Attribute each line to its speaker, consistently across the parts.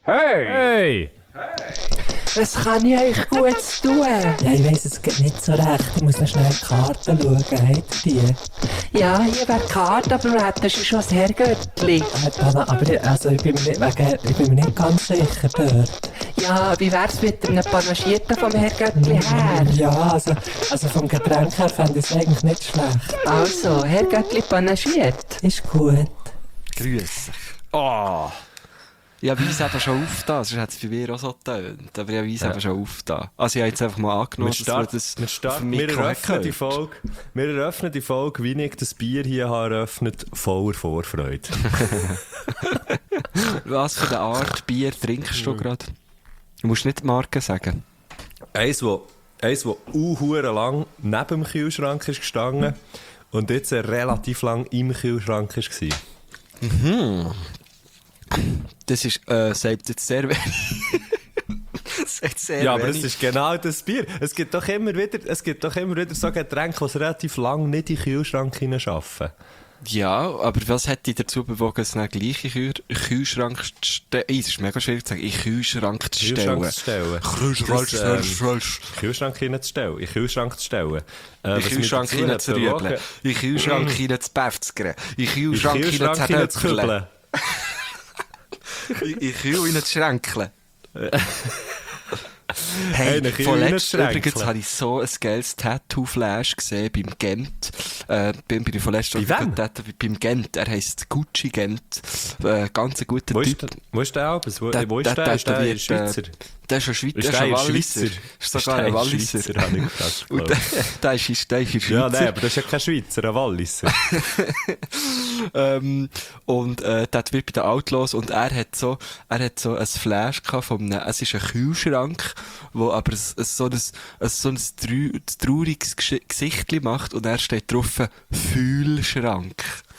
Speaker 1: Hey!
Speaker 2: Hey!
Speaker 3: Was kann ich euch Gutes tun?
Speaker 4: Ja, ich weiss, es geht nicht so recht. Ich muss noch schnell die Karten schauen. Habt ihr die?
Speaker 3: Ja, hier wäre die Karte, aber wir hätten schon das Herrgöttli.
Speaker 4: Aber ich bin mir nicht ganz sicher dort.
Speaker 3: Ja, wie wär's mit einem Panagierten vom Herrgöttli her?
Speaker 4: Ja, also vom Getränk her fände ich es eigentlich nicht schlecht.
Speaker 3: Also, Herrgöttli panagiert.
Speaker 4: Ist gut.
Speaker 1: Grüß dich. Oh. Ich habe Weiss eben schon aufgetan, sonst hat es bei mir auch so getönt. Aber ich habe Weiss eben schon aufgetan. Also ich habe jetzt einfach mal angenommen, dass wir das für mich
Speaker 2: wir eröffnen die
Speaker 1: gehört.
Speaker 2: Folge. Wir eröffnen die Folge, wie ich das Bier hier habe eröffnet, voller Vorfreude.
Speaker 1: Was für eine Art Bier trinkst du gerade? Du musst nicht die Marke sagen.
Speaker 2: Eins, das lang neben dem Kühlschrank ist gestanden und jetzt relativ lang im Kühlschrank war.
Speaker 1: Das ist, sagt jetzt sehr wenig. Sagt sehr
Speaker 2: Ja, aber
Speaker 1: wenig.
Speaker 2: es ist genau das Bier. Es gibt doch immer wieder so Getränke, die es relativ lang nicht in den Kühlschrank hineinschaffen.
Speaker 1: Ja, aber was hat dich dazu bewogen, es dann gleich in den Kühlschrank zu stellen? Das ist mega schwierig zu sagen, in den Kühlschrank zu stellen.
Speaker 2: Kühlschrank hineinzustellen. In den Kühlschrank zu stellen.
Speaker 1: In den Kühlschrank hineinzurübeln. In den Kühlschrank hineinzubefzgern. In den Kühlschrank hineinzudöpfeln. In den Kühl hineinzuschränkeln. Hey, vorletzt übrigens habe ich so ein geiles Tattoo-Flash gesehen beim Gent. Bin ich vorletzt beim Gent. Er heisst Gucci Gent. Ganz ein guter Typ.
Speaker 2: Wo ist der Albus? Wo ist der? Ist der ein Schweizer?
Speaker 1: Der ist ein Schweizer. Der ist ein Walliser. Ist sogar ein Walliser. Und der ist in Schweizer.
Speaker 2: Ja, nein, aber das ist ja kein Schweizer, ein Walliser.
Speaker 1: Und der wird bei den Outlaws und er hat so ein Flash gehabt von einem, es ist ein Kühlschrank, wo aber so ein trauriges Gesichtchen macht und er steht drauf, Fühlschrank.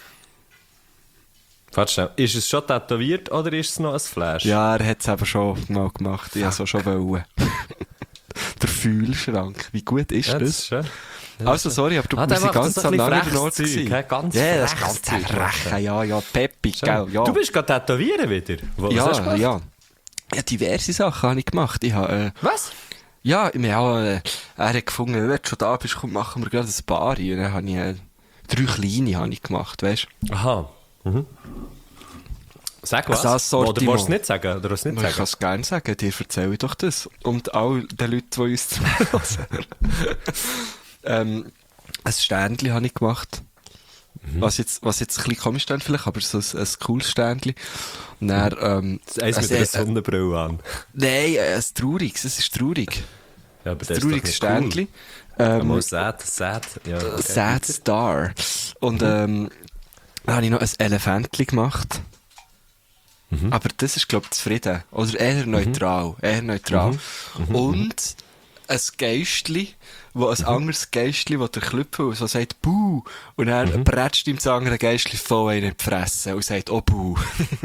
Speaker 2: Warte schnell, ist es schon tätowiert oder ist es noch ein Flash?
Speaker 1: Ja, er hat es eben schon mal gemacht, ich wollte es schon wollen. Der Fühlschrank, wie gut ist
Speaker 2: Ja,
Speaker 1: das?
Speaker 2: ist schön.
Speaker 1: Also, sorry, aber du musst ganz am anderen Ort sein.
Speaker 2: Ja,
Speaker 1: Das ist ganz frech, ja, peppig, gell, ja.
Speaker 2: Du bist gerade tätowieren wieder? Was hast du gemacht?
Speaker 1: Ja. Ja, diverse Sachen habe ich gemacht. Ich habe,
Speaker 2: Was?
Speaker 1: ja, er hat gefunden, wenn du schon da bist, komm, machen wir gerade ein paar. Und dann habe ich 3 kleine habe ich gemacht, weißt du?
Speaker 2: Aha. Mhm. Sag was.
Speaker 1: Das
Speaker 2: Oder
Speaker 1: Sortiment.
Speaker 2: willst du es nicht sagen? Oder willst du es nicht
Speaker 1: Ich kann
Speaker 2: sagen?
Speaker 1: es gerne sagen, dir erzähle ich doch das. Und all den Leuten, die uns zuhören. Ein Ständchen habe ich gemacht. Was jetzt ein bisschen komisch ist vielleicht, aber so ein cooles Ständchen. Und dann,
Speaker 2: Eins mit einer Sonnenbrille an.
Speaker 1: nein, ein trauriges, es ist traurig.
Speaker 2: Ja, aber
Speaker 1: Ein trauriges Ständchen.
Speaker 2: Mal sad. Ja, okay.
Speaker 1: Sad Star. Und dann habe ich noch ein Elefantchen gemacht. Aber das ist, glaube ich, zufrieden. Oder eher neutral. Und ein Geistli, ein anderes Geistli, das der Klüppel so sagt, Buh. Und er prätscht ihm das andere Geistli voll in die Fresse und sagt, oh, Buh.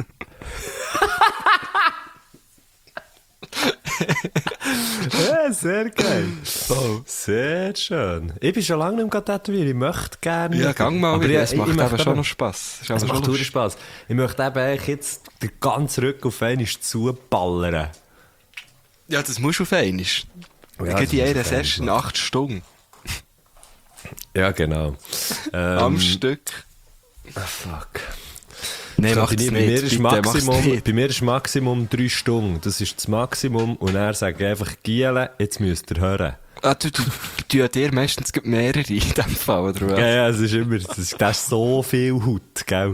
Speaker 2: Ja, sehr geil.
Speaker 1: Oh.
Speaker 2: Sehr schön. Ich bin schon lange nicht mehr tätowieren. Ich möchte gerne.
Speaker 1: Ja, gang mal
Speaker 2: Aber
Speaker 1: wieder.
Speaker 2: ich
Speaker 1: Es macht
Speaker 2: möchte
Speaker 1: eben schon
Speaker 2: eben-
Speaker 1: noch Spass.
Speaker 2: Es macht wirklich Spass. Ich möchte eben eigentlich jetzt den ganzen Rücken auf einmal zuballern.
Speaker 1: Ja, das musst du auf einmal.
Speaker 2: Ja,
Speaker 1: Ich gehe in
Speaker 2: das
Speaker 1: einer
Speaker 2: muss auf
Speaker 1: Session 8 Stunden.
Speaker 2: Ja, genau.
Speaker 1: Am Stück.
Speaker 2: Fuck.
Speaker 1: Nein, mach
Speaker 2: Bei
Speaker 1: das
Speaker 2: mir
Speaker 1: nicht.
Speaker 2: ist
Speaker 1: Bitte, mach's
Speaker 2: Maximum,
Speaker 1: nicht.
Speaker 2: bei mir ist Maximum 3 Stunden. Das ist das Maximum. Und er sagt einfach, Giele, jetzt müsst ihr hören.
Speaker 1: Ah, du ja dir meistens gibt mehrere in dem Fall, oder was?
Speaker 2: Ja, es ist immer, das ist so viel Haut, gell?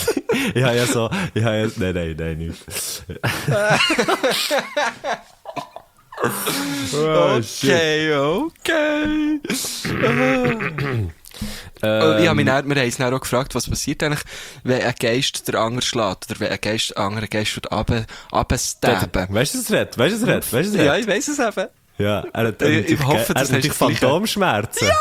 Speaker 2: Nein, nicht. Oh, shit.
Speaker 1: Okay. Ich habe mich wir haben uns dann auch gefragt, was passiert eigentlich, wenn ein Geist der andere schlägt, oder wenn ein Geist anderen Geist wird runterstabben.
Speaker 2: Weißt du, was es redet?
Speaker 1: Ja, ich weiss es eben.
Speaker 2: Ja, er hat
Speaker 1: Ich hoffe, das
Speaker 2: er hat
Speaker 1: hast du
Speaker 2: Phantomschmerzen.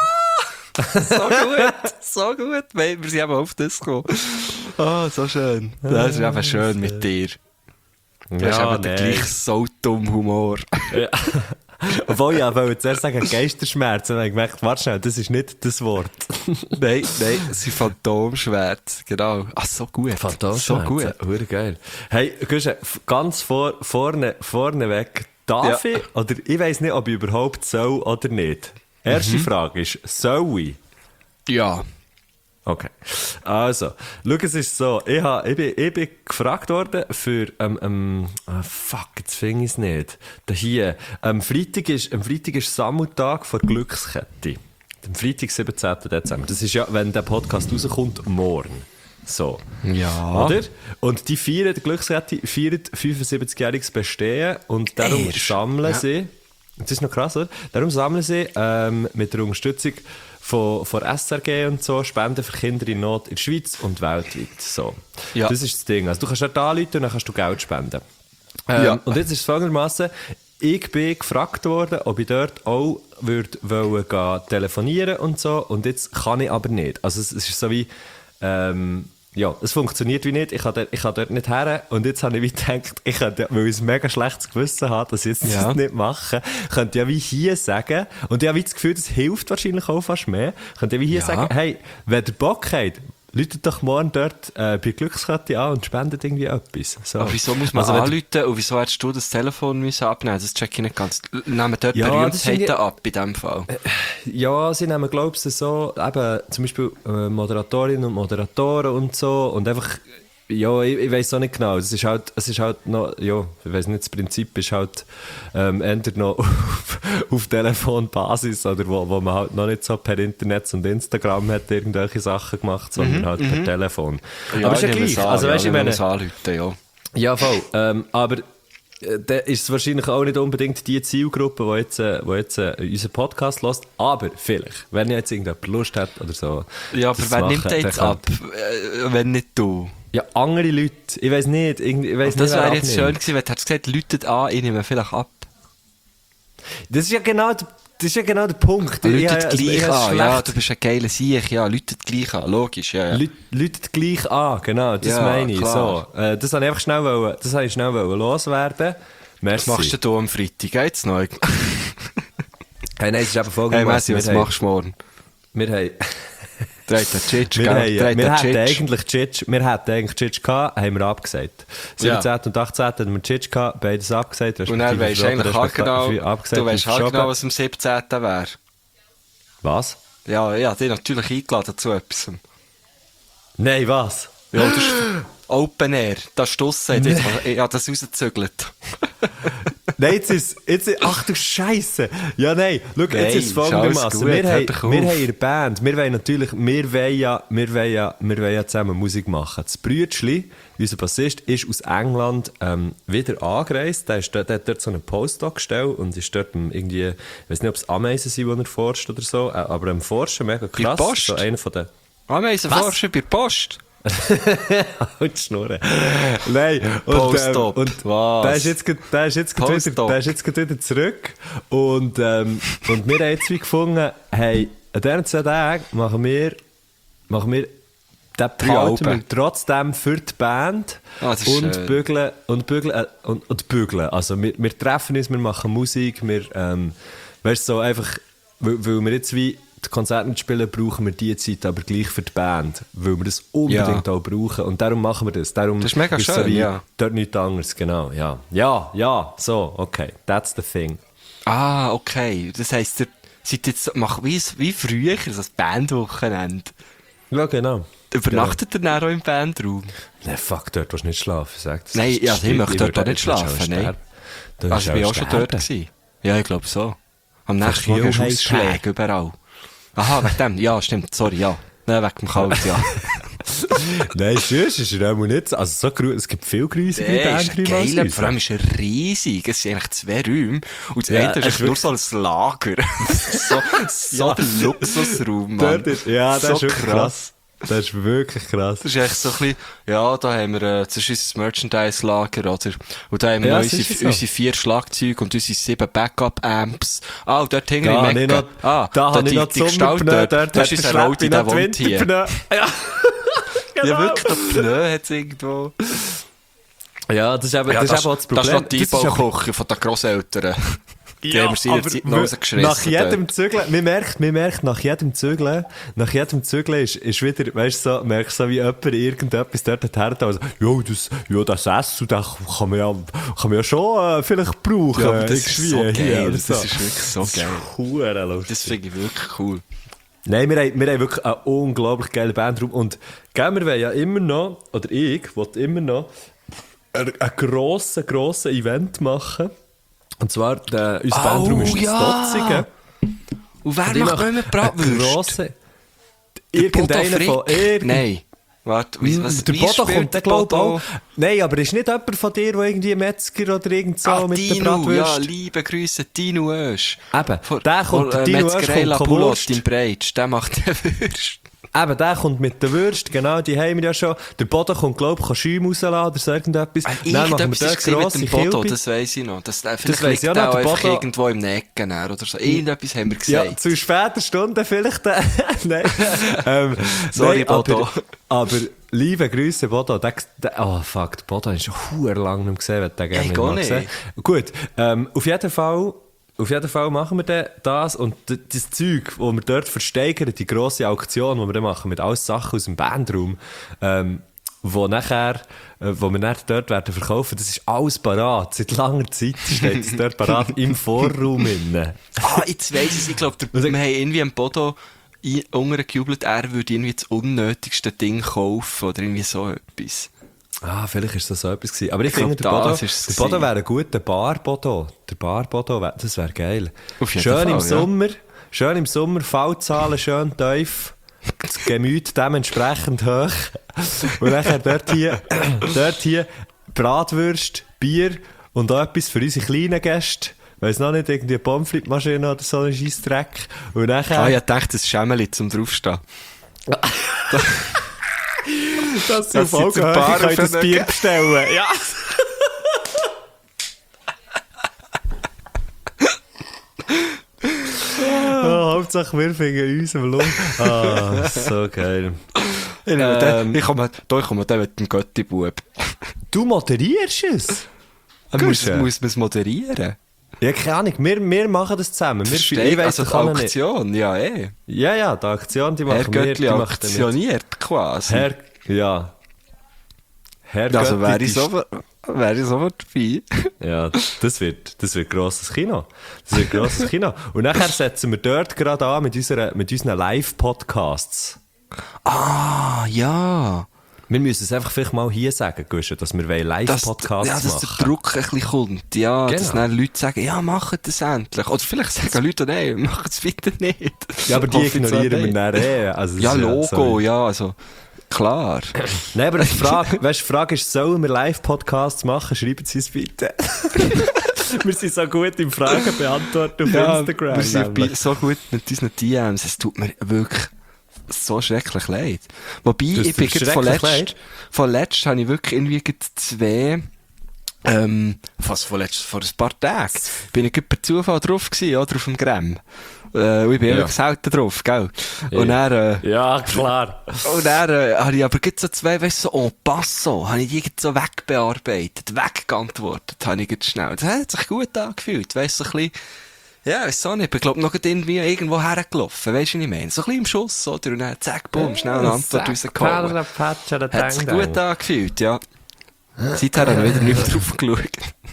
Speaker 1: So gut. Wir sind eben auf das gekommen. Oh, so schön. Das ist eben schön mit dir. Du hast eben den gleich so dummen Humor.
Speaker 2: Ja. Obwohl ich wollte zuerst sagen Geisterschmerzen, und dann habe ich gemerkt, warte schnell, das ist nicht das Wort.
Speaker 1: Nein, es sind Phantomschwärze, genau. Ach, so gut. So gut.
Speaker 2: Hure geil. Hey, Guschen, ganz vorne weg, darf ich, oder ich weiss nicht, ob ich überhaupt soll oder nicht. Erste Frage ist, soll ich?
Speaker 1: Ja.
Speaker 2: Okay. Also, schau, es ist so, ich bin gefragt worden für, fuck, jetzt finde ich es nicht. Da hier, am Freitag ist Sammeltag vor Glückskette. Am Freitag, 17. Dezember. Das ist ja, wenn der Podcast rauskommt, morgen. So.
Speaker 1: Ja.
Speaker 2: Oder? Und die Glückskette feiert 75-jähriges Bestehen und darum sammeln sie, das ist noch krass, oder? Darum sammeln sie mit der Unterstützung von SRG und so Spenden für Kinder in Not in der Schweiz und weltweit. So.
Speaker 1: Ja.
Speaker 2: Das ist das Ding. Also du kannst dort anrufen und dann kannst du Geld spenden. Und jetzt ist es folgendermaßen, ich bin gefragt worden, ob ich dort auch wollen telefonieren und so, und jetzt kann ich aber nicht. Also es ist so wie, ja, es funktioniert wie nicht, ich kann dort nicht her, und jetzt habe ich wie gedacht, ich könnte, weil ich ein mega schlechtes Gewissen habe, dass ich jetzt das nicht mache, könnte ich ja wie hier sagen, und ich habe wie das Gefühl, das hilft wahrscheinlich auch fast mehr, könnte ich wie hier sagen, hey, wenn ihr Bock habt, läutet doch morgen dort bei Glückskette an und spendet irgendwie etwas. So.
Speaker 1: Aber wieso muss man anrufen und wieso hättest du das Telefon müssen abnehmen? Das check ich nicht ganz. Nehmen dort Berühmtheiten ab in dem Fall?
Speaker 2: Ja, sie nehmen, glaubst du, so, eben, zum Beispiel Moderatorinnen und Moderatoren und so, und einfach, ja, ich weiss auch nicht genau, es ist halt noch, ja, ich weiss nicht, das Prinzip ist halt eher noch auf Telefonbasis, oder wo man halt noch nicht so per Internet und Instagram hat irgendwelche Sachen gemacht, sondern halt per Telefon.
Speaker 1: Ja,
Speaker 2: aber ist ja gleich, also weißt du, ich meine...
Speaker 1: Anrufen, ja.
Speaker 2: Ja, voll, aber da ist es wahrscheinlich auch nicht unbedingt die Zielgruppe, die jetzt unseren Podcast hört, aber vielleicht, wenn jetzt irgendjemand Lust hat oder so.
Speaker 1: Ja, aber wer nimmt den jetzt ab, wenn nicht du?
Speaker 2: Ja, andere Leute, ich weiss nicht,
Speaker 1: Das wäre jetzt schön gewesen, wenn du hättest gesagt, läutet an, ich nehme vielleicht ab.
Speaker 2: Das ist ja genau der Punkt.
Speaker 1: Läutet gleich an, ja, du bist ein geiler Sieg, ja, läutet gleich an, logisch, ja.
Speaker 2: Läutet gleich an, genau, das
Speaker 1: Ja,
Speaker 2: meine ich.
Speaker 1: klar.
Speaker 2: So, das habe ich einfach schnell loswerden. Merci.
Speaker 1: Was machst du da am Freitag, geht's noch?
Speaker 2: Hey, nein, es ist eben
Speaker 1: Hey,
Speaker 2: folgendermaßen.
Speaker 1: Messi, was machst du morgen?
Speaker 2: Wir haben...
Speaker 1: Dreht der Tschitsch,
Speaker 2: Wir hätten
Speaker 1: Tschitsch.
Speaker 2: eigentlich Tschitsch gehabt, haben wir abgesagt. 17. und 18. hatten wir Tschitsch gehabt, beides abgesagt.
Speaker 1: Und dann weisst du eigentlich auch genau,
Speaker 2: abgesagt,
Speaker 1: du weisst auch genau, was am 17. wäre.
Speaker 2: Was?
Speaker 1: Ja, ich habe dich natürlich eingeladen zu etwas.
Speaker 2: Nein, was?
Speaker 1: Ja, das ist Open Air, das ist draussen, ich habe das rausgezügelt.
Speaker 2: Nein, ach du Scheisse. Ja, nein, schau, jetzt ist es folgendermaßen. Wir haben in der Band, wir wollen ja zusammen Musik machen. Das Brütschli, unser Bassist, ist aus England wieder angereist. Der hat dort so einen Postdoc gestellt und ist dort irgendwie, ich weiß nicht, ob es Ameisen sind, die er forscht oder so, aber am Forschen, mega krass.
Speaker 1: Bei Post?
Speaker 2: So einer von den...
Speaker 1: Ameisen forschen bei Post?
Speaker 2: Und Schnurren. Nein.
Speaker 1: Postdoc.
Speaker 2: Und
Speaker 1: was?
Speaker 2: der ist jetzt wieder zurück. Und wir haben jetzt wie gefunden, hey, an diesen 2 Tagen machen wir den behalten wir trotzdem für die Band und bügeln. Also wir treffen uns, wir machen Musik, weißt so einfach, weil wir jetzt wie die Konzerte nicht spielen, brauchen wir die Zeit aber gleich für die Band, weil wir das unbedingt auch brauchen. Und darum machen wir das. Darum
Speaker 1: das ist mega schön,
Speaker 2: so wie
Speaker 1: ja.
Speaker 2: Dort nichts anderes, genau, ja. Ja, so, okay, that's the thing.
Speaker 1: Ah, okay. Das heisst, ihr seid jetzt, wie früher, so ein Bandwochenende.
Speaker 2: Ja, genau.
Speaker 1: Übernachtet ihr dann auch im Bandraum?
Speaker 2: Nein, fuck, dort willst du nicht schlafen, sagt
Speaker 1: Nein, ja, ich möchte dort auch nicht schlafen, nein. Also, ich war auch schon dort gewesen. Ja, ich glaube so. Am nächsten Morgen hast du Ausschläge überall. Aha, wegen dem. Ja, stimmt. Sorry, ja. Nein, wegen dem Kalt, ja.
Speaker 2: Nein, sonst ist er auch nicht so. Also es gibt viel grusige Bandräume.
Speaker 1: Geil, vor allem ist er riesig. Es sind eigentlich 2 Räume. Und das eine ist nur so ein Lager. so der Luxusraum, Mann.
Speaker 2: Das ist wirklich krass. Das ist wirklich krass.
Speaker 1: Das ist echt so ein bisschen, ja, da haben wir, das ist unser Merchandise-Lager, oder? Und da haben wir unsere 4 Schlagzeuge und unsere 7 Backup-Amps. Ah, und dort hinten im Ecken.
Speaker 2: Da habe ich noch die Gestalt dort.
Speaker 1: Das ist ein Roti, der wohnt hier.
Speaker 2: Ja,
Speaker 1: genau. Ja, wirklich, noch Pneu hat es irgendwo.
Speaker 2: Ja, das ist eben auch das Problem.
Speaker 1: Das ist noch die Einbauküche von den Grosseltern. Die haben wir seinerzeit noch rausgeschissen.
Speaker 2: Nach jedem Zügeln, man merkt, nach jedem Zügeln ist wieder, weißt du, so, merkst du, so wie jemand irgendetwas dort hat, also, das Essen, das kann man ja schon vielleicht brauchen.
Speaker 1: Ja, aber das ist so geil.
Speaker 2: Das
Speaker 1: ist wirklich so geil.
Speaker 2: Lustig.
Speaker 1: Das finde ich wirklich cool.
Speaker 2: Nein, wir haben wirklich einen unglaublich geilen Bandraum. Und gell, wir wollen ja immer noch, oder ich will immer noch, ein grossen Event machen. Und zwar, unser Bandraum ist in Stotzingen.
Speaker 1: Und wer macht immer Bratwürste?
Speaker 2: Irgendeiner von...
Speaker 1: Nein. Warte,
Speaker 2: der Bodo kommt dann, glaube ich, auch. Nein, aber ist nicht jemand von dir, der irgendwie Metzger oder irgend so mit der Bratwurst...
Speaker 1: Ja, liebe Grüße, Dino Oesch.
Speaker 2: Eben, der kommt, der Dino Oesch kommt
Speaker 1: Wurst im Breitsch, der macht den Würst.
Speaker 2: Eben, der kommt mit der Würst, genau, die haben wir ja schon. Der Boden kommt, glaube ich, Schäume rausladen oder so irgendetwas.
Speaker 1: Dann machen wir dort grosse Kilbe. Das weiss ich noch. Vielleicht liegt der auch einfach irgendwo im Necken oder so. Irgendetwas haben wir gesagt.
Speaker 2: Ja, zu später Stunde vielleicht. Nein.
Speaker 1: Sorry, Bodo.
Speaker 2: Aber liebe Grüße, Bodo. Der Bodo ist schon verdammt lang nicht gesehen, wenn der gerne mal gesehen. Gut, auf jeden Fall machen wir dann das und das Zeug, das wir dort versteigern, die grosse Auktion, die wir dann machen, mit allen Sachen aus dem Bandraum, wo wir dann dort werden verkaufen, das ist alles parat. Seit langer Zeit steht es dort parat im Vorraum.
Speaker 1: Jetzt weiss ich es. Ich glaube, wir haben irgendwie am Bodo untergejubelt, er würde irgendwie das unnötigste Ding kaufen oder irgendwie so etwas.
Speaker 2: Vielleicht war das so etwas gewesen. Aber ich finde, der Bodo wäre ein guter Bar-Bodo. Der Bar-Bodo, das wäre geil. Schön im Sommer, Fallzahlen schön tief, das Gemüt dementsprechend hoch. Und dann dort hier Bratwürste, Bier und auch etwas für unsere kleinen Gäste. Weiss noch nicht, irgendwie eine Pommes-frites-Maschine oder so ein Scheissdreck. Und nachher...
Speaker 1: ich dachte, das Schemmeli zum draufstehen.
Speaker 2: Das ist auf Augenhöhe, ich kann das Bier bestellen. Ja. Hauptsache wir finden uns am Lohn. So geil.
Speaker 1: Ich komme dann mit dem Götti-Bub.
Speaker 2: Du moderierst es?
Speaker 1: Muss man es moderieren?
Speaker 2: Ja, keine Ahnung. Wir machen das zusammen.
Speaker 1: Also die Auktion, ja
Speaker 2: Ja, die Aktion, die machen
Speaker 1: wir. Herr Göttli auktioniert quasi.
Speaker 2: Herr
Speaker 1: also wäre ich sofort dabei.
Speaker 2: Ja, das wird grosses Kino. Und nachher setzen wir dort gerade an mit unseren Live-Podcasts.
Speaker 1: Ja.
Speaker 2: Wir müssen es einfach vielleicht mal hier sagen, Guschen, dass wir Live-Podcasts machen.
Speaker 1: Ja, dass der Druck ein bisschen kommt. Ja, genau. Dass dann Leute sagen, ja, macht das endlich. Oder vielleicht sagen Leute, nein, macht es bitte nicht.
Speaker 2: Ja, aber die ignorieren wir dann Also,
Speaker 1: ja, Logo, ja, also... Klar.
Speaker 2: Nein, aber die Frage ist, sollen wir Live-Podcasts machen? Schreiben Sie es bitte. Wir sind so gut im Fragen beantworten auf Instagram.
Speaker 1: Wir sind so gut mit unseren DMs. Es tut mir wirklich so schrecklich leid. Wobei, ich bin von letzt habe ich wirklich irgendwie zwei... vor ein paar Tagen bin ich per Zufall drauf gewesen, oder auf dem Gramm. Und ich bin wirklich selten drauf, gell? Und dann,
Speaker 2: ja, klar.
Speaker 1: Und dann habe ich aber so zwei, weißt du, so en passant, habe ich die so wegbearbeitet, weggeantwortet, habe ich schnell. Das hat sich gut angefühlt, weißt du, so ein bisschen, ja, weiss auch nicht, ich glaube noch irgendwie irgendwo hergelaufen, weißt du, was ich meine? So ein bisschen im Schuss, oder? Und dann zack, bumm, schnell eine Antwort rausgekommen. Hat sich gut angefühlt, ja. Seither habe ich wieder nicht mehr drauf geschaut.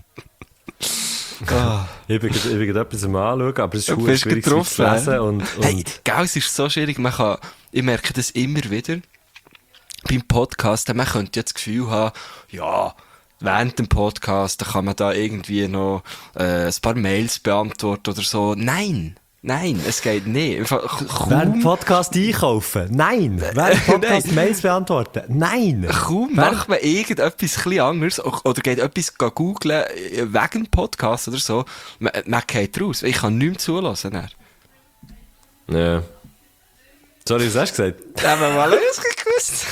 Speaker 2: Ich bin gerade etwas am Anschauen, aber es ist schwierig zu lesen. Und
Speaker 1: hey, gell, es ist so schwierig. Ich merke das immer wieder beim Podcast. Man könnte jetzt das Gefühl haben, ja, während dem Podcast da kann man da irgendwie noch ein paar Mails beantworten oder so. Nein, es geht nicht.
Speaker 2: Während Podcast einkaufen? Nein. Während Podcast Mails beantworten? Nein.
Speaker 1: Kaum macht man irgendetwas ein bisschen anderes oder geht etwas googlen wegen Podcast oder so, man geht raus. Ich kann nichts zulassen.
Speaker 2: Ja. Sorry, was hast du gesagt?
Speaker 1: Ja, aber mal gewusst.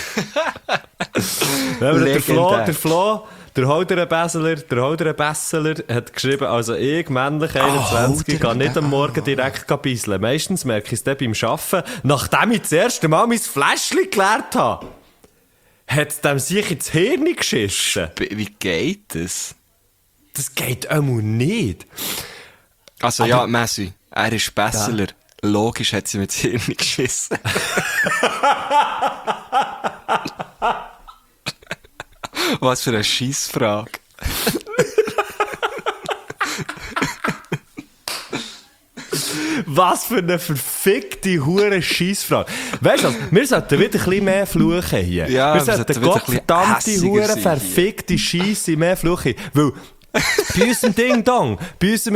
Speaker 2: Der Flo, der Holderer Besseler hat geschrieben, also ich, männlich 21, gehe nicht am Morgen direkt bisseln. Meistens merke ich es dann beim Arbeiten, nachdem ich das erste Mal mein Fläschchen geleert habe. Hat es dem sich ins Hirn geschissen?
Speaker 1: Wie geht das?
Speaker 2: Das geht einmal nicht.
Speaker 1: Also ja, Messi, er ist Besseler. Logisch hat sie mit sich nicht geschissen. Was für eine Scheissfrage.
Speaker 2: Was für eine verfickte Hure-Scheissfrage. Weißt du was? Wir sollten wieder ein bisschen mehr fluchen hier.
Speaker 1: Ja,
Speaker 2: wir
Speaker 1: wir
Speaker 2: sollten
Speaker 1: sollten wieder ein
Speaker 2: gottverdammte
Speaker 1: bisschen
Speaker 2: Hure
Speaker 1: hässiger sein
Speaker 2: verfickte Scheisse mehr fluchen. Weil bei unserem Ding-Dong, bei unserem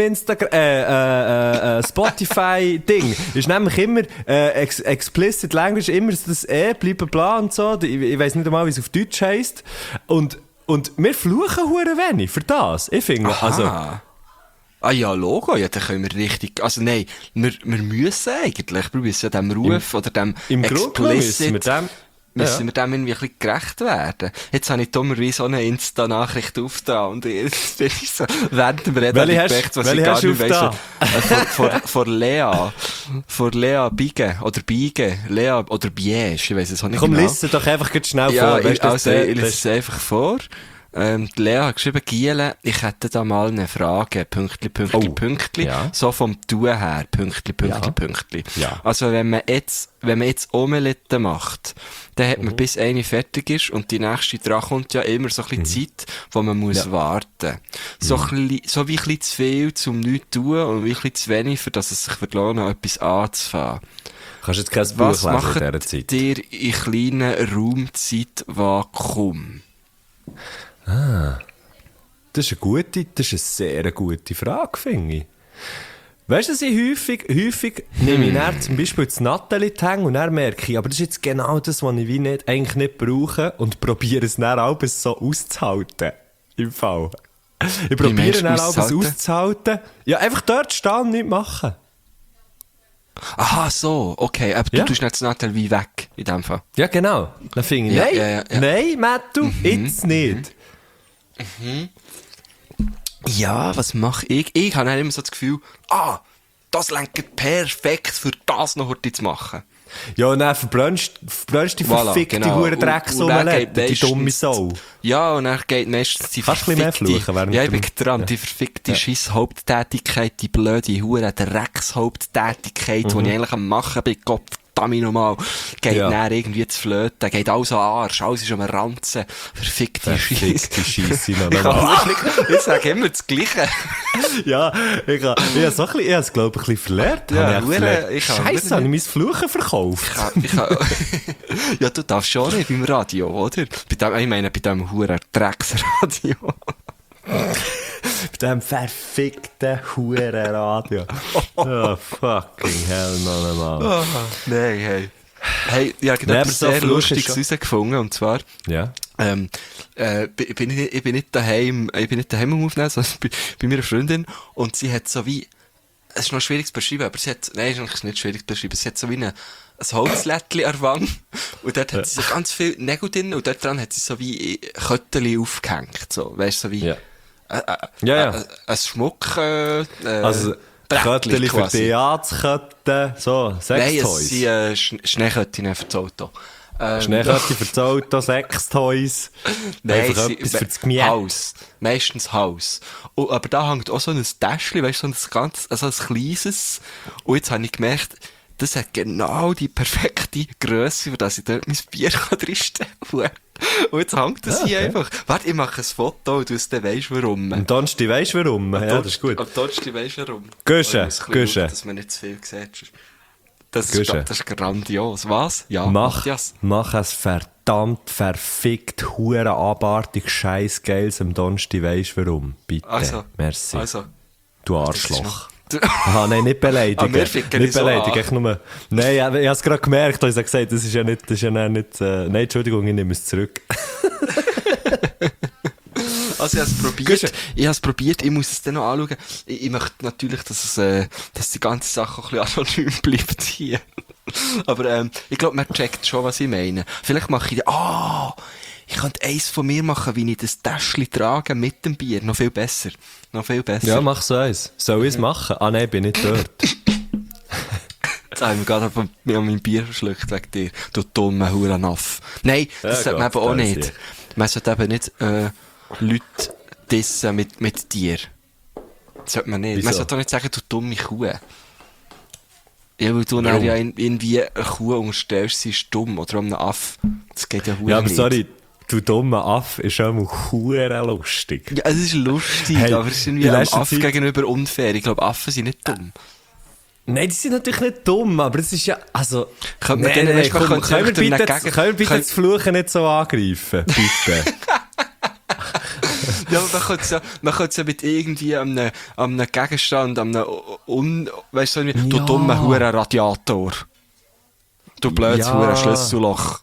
Speaker 2: Spotify-Ding, ist nämlich immer explicit Language, immer das bla bla und so. Ich weiss nicht einmal, wie es auf Deutsch heisst. Und wir fluchen hure wenig für das. Ich finde, also...
Speaker 1: Ah ja, Logo, ja, dann können wir richtig... Also nein, wir müssen eigentlich, wir müssen ja dem Ruf oder dem
Speaker 2: Im Grunde müssen wir dem...
Speaker 1: Müssen wir dem irgendwie ein bisschen gerecht werden. Jetzt habe ich dummerweise auch eine Insta-Nachricht aufgetan und jetzt bin ich so, während dem Reden habe ich gemerkt, was ich gar nicht weiss. Von Lea. Von Lea Biege. Oder Biege. Lea oder Biege. Ich weiss es auch nicht
Speaker 2: genau.
Speaker 1: genau.
Speaker 2: Komm, lies doch einfach schnell
Speaker 1: ja,
Speaker 2: vor. Weißt,
Speaker 1: ich lese es einfach vor. Die Lea hat geschrieben, Giele, ich hätte da mal eine Frage, Pünktli.
Speaker 2: Ja.
Speaker 1: So vom Tun her, Pünktli.
Speaker 2: Ja.
Speaker 1: Also, wenn man jetzt Omelette macht, dann hat man bis eine fertig ist und die nächste dran kommt ja immer so ein bisschen Zeit, wo man muss warten. So wie ein bisschen zu viel zum nichts tun und wie ein bisschen zu wenig, für dass es sich lohnt, etwas anzufangen.
Speaker 2: Kannst du jetzt kein Buch lesen in dieser Zeit?
Speaker 1: Dir in kleinen Raumzeitvakuum?
Speaker 2: Das ist eine sehr gute Frage, finde ich. Weißt du, dass ich häufig nehme ich dann zum Beispiel das Nathalie die Hänge und dann merke ich, aber das ist jetzt genau das, was ich eigentlich nicht brauche und probiere es dann auch so auszuhalten. Im Fall. Ich probiere dann auch auszuhalten. Ja, einfach dort stehen und nichts machen.
Speaker 1: Aha, so, okay, aber du tust nicht das Nathalie wie weg, in dem Fall.
Speaker 2: Ja, genau. Dann finde ich, nein, Mattu, jetzt nicht.
Speaker 1: Ja, was mache ich? Ich habe dann immer so das Gefühl, das lenkt perfekt für das noch heute zu machen.
Speaker 2: Ja, und dann verbrennst die verfickte Hure-Drecksomelette, die dumme Sau.
Speaker 1: Ja, und dann geht meistens die
Speaker 2: verfickte...
Speaker 1: ich bin dran, die verfickte Scheisshaupttätigkeit, die blöde Hure-Dreckshaupttätigkeit, die ich eigentlich am machen bin, Gott verdammt nochmal, geht dann irgendwie zu flöten, geht alles an Arsch, alles ist am Ranzen, verfickte
Speaker 2: Scheisse noch
Speaker 1: Ich sage immer das Gleiche.
Speaker 2: Ja, ich habe es, glaube ich, ein bisschen verlernt. Scheisse, habe ich mein Fluchen verkauft.
Speaker 1: Ja, du darfst schon nicht beim Radio, oder? Ich meine, bei diesem huren Drecksradio.
Speaker 2: Bei diesem verfickten Hurenradio. Oh, fucking hell, nochmal.
Speaker 1: Nein, hey. Hey, ich habe etwas sehr Lustiges herausgefunden, und zwar...
Speaker 2: Ja.
Speaker 1: Ich bin nicht daheim am Aufnehmen, sondern bei meiner Freundin, und sie hat so wie, es ist noch schwierig zu beschreiben, aber sie hat, nein, es ist nicht schwierig zu beschreiben, sie hat so wie ein Holzlättchen an der Wand, und dort hat sie so ganz viel Nägel drin, und dort dran hat sie so wie Kötteli aufgehängt, so, weißt du, so wie, ein Schmuck,
Speaker 2: also, Kötteli für die Theaterkötten, so, Sextoys.
Speaker 1: Nein, es sind Schneeköttchen für das Auto.
Speaker 2: Schneeköttchen für das Auto, Sextoys.
Speaker 1: Nein,
Speaker 2: einfach etwas für das Gemüse.
Speaker 1: Haus. Meistens Haus. Und, aber da hängt auch so ein Täschchen, weißt du, so ein kleines. Und jetzt habe ich gemerkt, das hat genau die perfekte Grösse, für das ich dort mein Bier drinstellen kann. Und jetzt hängt das hier einfach. Warte, ich mache ein Foto und du weisst warum.
Speaker 2: Und Donnerstag weisst warum? Ja, das ist gut.
Speaker 1: Und Donnerstag weisst warum.
Speaker 2: Güsche.
Speaker 1: Dass man nicht zu viel sieht. Das ist grandios. Was? Ja,
Speaker 2: mach ein verdammt verfickt hure abartig scheiß Geiles am Donnerstag, weisst warum? Bitte. Merci. Du Arschloch. Aha, nein, nicht beleidigen. Nicht beleidigen, echt nur... Nein, ich habe es gerade gemerkt, als ich gesagt das ist ja nicht... Nein, Entschuldigung, ich nehme es zurück.
Speaker 1: Also ich habe es probiert, ich muss es dann noch anschauen. Ich möchte natürlich, dass die ganze Sache ein bisschen anonym bleibt hier. Aber ich glaube, man checkt schon, was ich meine. Vielleicht mache ich ich könnte eins von mir machen, wie ich das Täschchen trage mit dem Bier. Noch viel besser.
Speaker 2: Ja, mach so eins. Soll ich es machen? Ah nein, bin nicht dort.
Speaker 1: Jetzt haben wir gerade mein Bier verschluckt wegen dir. Du dummer Hurenaffe. Nein, das sollte man eben auch nicht. Man sollte eben nicht Leute dissen mit dir. Sollte man nicht.
Speaker 2: Wieso?
Speaker 1: Man sollte doch nicht sagen, du dumme Kuh. Ja, weil du dann ja irgendwie eine Kuh unterstellst, sie ist dumm. Oder einem Aff. Das geht ja verdammt
Speaker 2: Ja, aber
Speaker 1: nicht.
Speaker 2: sorry, du dummer Aff ist auch mal hure lustig.
Speaker 1: Ja, es ist lustig,
Speaker 2: Hey,
Speaker 1: aber es ist irgendwie
Speaker 2: in
Speaker 1: einem
Speaker 2: letzter
Speaker 1: Aff
Speaker 2: Zeit-
Speaker 1: gegenüber unfair. Ich glaube, Affen sind nicht dumm.
Speaker 2: Nein, die sind natürlich nicht dumm, aber es ist ja, also...
Speaker 1: Könnte man denen erst mal
Speaker 2: komm, können wir bitte,
Speaker 1: dagegen-
Speaker 2: können wir bitte
Speaker 1: können-
Speaker 2: das Fluchen nicht so angreifen? Bitte.
Speaker 1: Ja, aber man könnte es ja mit irgendwie einem Gegenstand, weißt du, du
Speaker 2: Ja.
Speaker 1: dummer Huren Radiator. Du blödes
Speaker 2: Ja.
Speaker 1: Huren Schlüsselloch.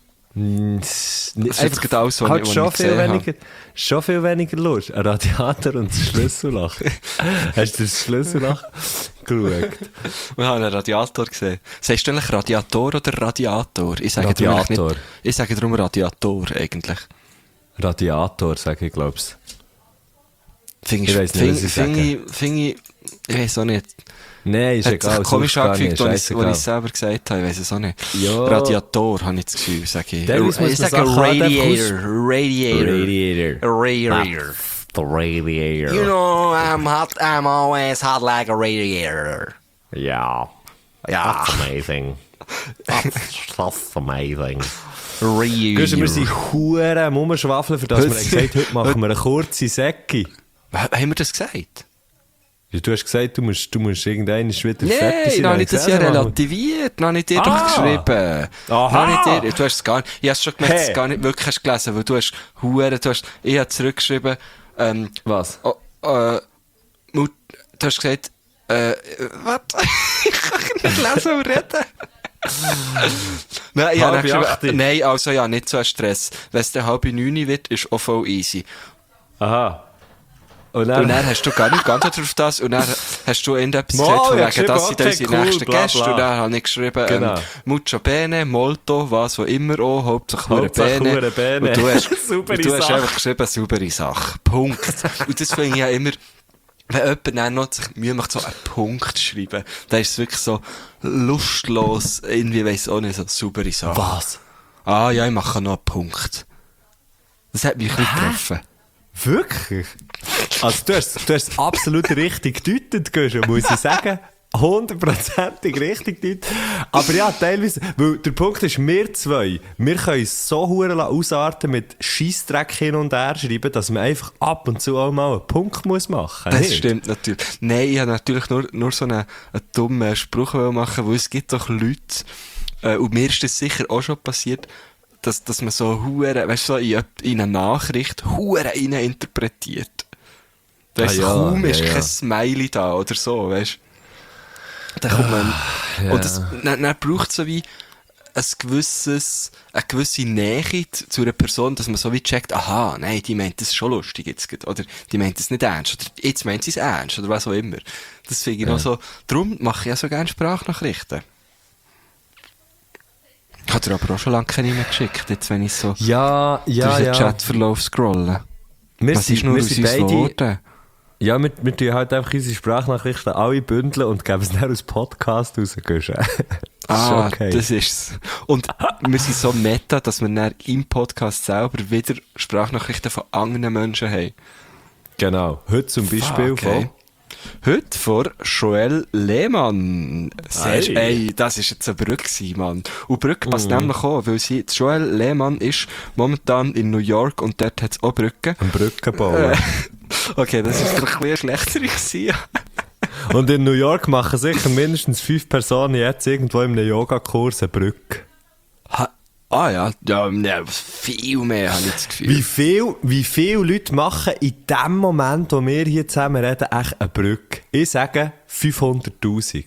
Speaker 2: Das
Speaker 1: ist jetzt gerade alles, was
Speaker 2: halt
Speaker 1: ich
Speaker 2: schon
Speaker 1: gesehen habe.
Speaker 2: Schon viel weniger Lust. Ein Radiator und das Schlüsselloch. Hast du das Schlüsselloch geschaut?
Speaker 1: Wir haben einen Radiator gesehen. Sagst du eigentlich Radiator oder Radiator? Ich sage darum eigentlich
Speaker 2: Radiator.
Speaker 1: nicht. Ich sage darum Radiator eigentlich.
Speaker 2: Radiator, sage ich, glaub's.
Speaker 1: Finde
Speaker 2: Ich weiss nicht, was ich
Speaker 1: ich weiß auch nicht.
Speaker 2: Nein, ist
Speaker 1: Hat
Speaker 2: egal.
Speaker 1: sich komisch
Speaker 2: such's gar
Speaker 1: angefühlt,
Speaker 2: nicht,
Speaker 1: als ich
Speaker 2: scheissegal.
Speaker 1: es selber gesagt habe. Ich weiß es auch nicht.
Speaker 2: Ja.
Speaker 1: Radiator, habe ich das Gefühl, sage ich.
Speaker 2: Teilweise muss
Speaker 1: Ich
Speaker 2: man
Speaker 1: sage
Speaker 2: Sachen halt einfach
Speaker 1: Radiator. Radiator.
Speaker 2: Radiator.
Speaker 1: Radiator.
Speaker 2: The radiator.
Speaker 1: You know, I'm always hot like a radiator.
Speaker 2: Ja.
Speaker 1: Ja.
Speaker 2: Amazing. That's amazing.
Speaker 1: Radiator.
Speaker 2: Wir sind Huren am Umschwafeln, für das wir gesagt haben, heute machen wir eine kurze Säcke.
Speaker 1: Haben wir das gesagt?
Speaker 2: Ja, du hast gesagt, du musst irgendwann wieder fertig
Speaker 1: Nein,
Speaker 2: sein.
Speaker 1: dann habe ich das ja relativiert. Dann habe ich dir doch geschrieben.
Speaker 2: Aha.
Speaker 1: Dann habe ich dir, du hast es gar nicht, ich habe es schon gemerkt, dass du
Speaker 2: Hey.
Speaker 1: es gar nicht wirklich hast gelesen, weil du hast ich habe zurückgeschrieben,
Speaker 2: Was?
Speaker 1: du hast gesagt, was? Ich kann nicht lesen und reden. Nein, ich habe
Speaker 2: Halb
Speaker 1: dann
Speaker 2: acht.
Speaker 1: geschrieben, nein, also ja, nicht so ein Stress. Wenn es dann 8:30 wird, ist auch voll easy.
Speaker 2: Aha. Und
Speaker 1: Und dann hast du gar nicht geantwortet auf das und dann hast du irgendetwas
Speaker 2: Mal,
Speaker 1: gesagt, von
Speaker 2: ich hab
Speaker 1: wegen, das sind
Speaker 2: geschrieben,
Speaker 1: unsere
Speaker 2: okay, cool,
Speaker 1: nächsten
Speaker 2: bla,
Speaker 1: Gäste
Speaker 2: bla.
Speaker 1: und dann habe ich geschrieben,
Speaker 2: Genau.
Speaker 1: Mucho bene, molto, was auch immer auch, Hauptsache hure
Speaker 2: Hauptsache
Speaker 1: bene.
Speaker 2: hure bene.
Speaker 1: Und du hast,
Speaker 2: Saubere
Speaker 1: und du hast
Speaker 2: Sache.
Speaker 1: einfach geschrieben, saubere Sache. Punkt. Und das finde ich ja immer, wenn jemand dann noch sich Mühe macht, so einen Punkt zu schreiben, dann ist es wirklich so lustlos, irgendwie weiss auch nicht, so saubere Sache.
Speaker 2: Was?
Speaker 1: Ah ja, ich mache noch einen Punkt. Das hat mich nicht getroffen.
Speaker 2: Wirklich? Also du hast es absolut richtig gedeutet, Guschen, muss ich sagen. 100%ig richtig gedeutet. Aber ja, teilweise, weil der Punkt ist, wir zwei, wir können so hure ausarten mit Scheissdreck hin und her schreiben, dass man einfach ab und zu auch mal einen Punkt muss machen.
Speaker 1: Das
Speaker 2: nicht?
Speaker 1: stimmt natürlich. Nein, ich habe natürlich nur so einen dummen Spruch machen, weil es gibt doch Leute, und mir ist das sicher auch schon passiert, dass man so Huren, weißt du, so in eine Nachricht Huren rein interpretiert. Weißt du, kaum ist kein Smiley da oder so, weißt du. Dann kommt man, und dann braucht es so wie eine gewisse Nähe zu einer Person, dass man so wie checkt, aha, nein, die meint das schon lustig jetzt gerade, oder die meint das nicht ernst, oder jetzt meint sie es ernst, oder was auch immer. Das finde ich noch so, darum mache ich ja so gerne Sprachnachrichten. Ich habe dir aber auch schon lange keine mehr geschickt, jetzt wenn ich so durch den Chatverlauf scrolle. Was ist nur aus uns geworden?
Speaker 2: Ja, wir tun halt einfach unsere Sprachnachrichten alle bündeln und geben es dann als Podcast raus.
Speaker 1: Ah,
Speaker 2: okay.
Speaker 1: das ist's. Und wir sind so meta, dass wir dann im Podcast selber wieder Sprachnachrichten von anderen Menschen haben.
Speaker 2: Genau. Heute zum Beispiel von...
Speaker 1: Heute von Joel Lehmann.
Speaker 2: Hey.
Speaker 1: Ey, das war jetzt eine Brücke gewesen, Mann. Und Brücke passt nämlich auch, weil Joel Lehmann ist momentan in New York und dort hat es auch Brücken.
Speaker 2: Ein Brückenbau.
Speaker 1: Okay, das ist vielleicht ein bisschen schlechter gewesen.
Speaker 2: Und in New York machen sicher mindestens 5 Personen jetzt irgendwo in einem Yogakurs eine Brücke.
Speaker 1: Viel mehr, habe ich das Gefühl.
Speaker 2: Wie viele Leute machen in dem Moment, wo wir hier zusammen reden, echt eine Brücke? Ich sage 500'000.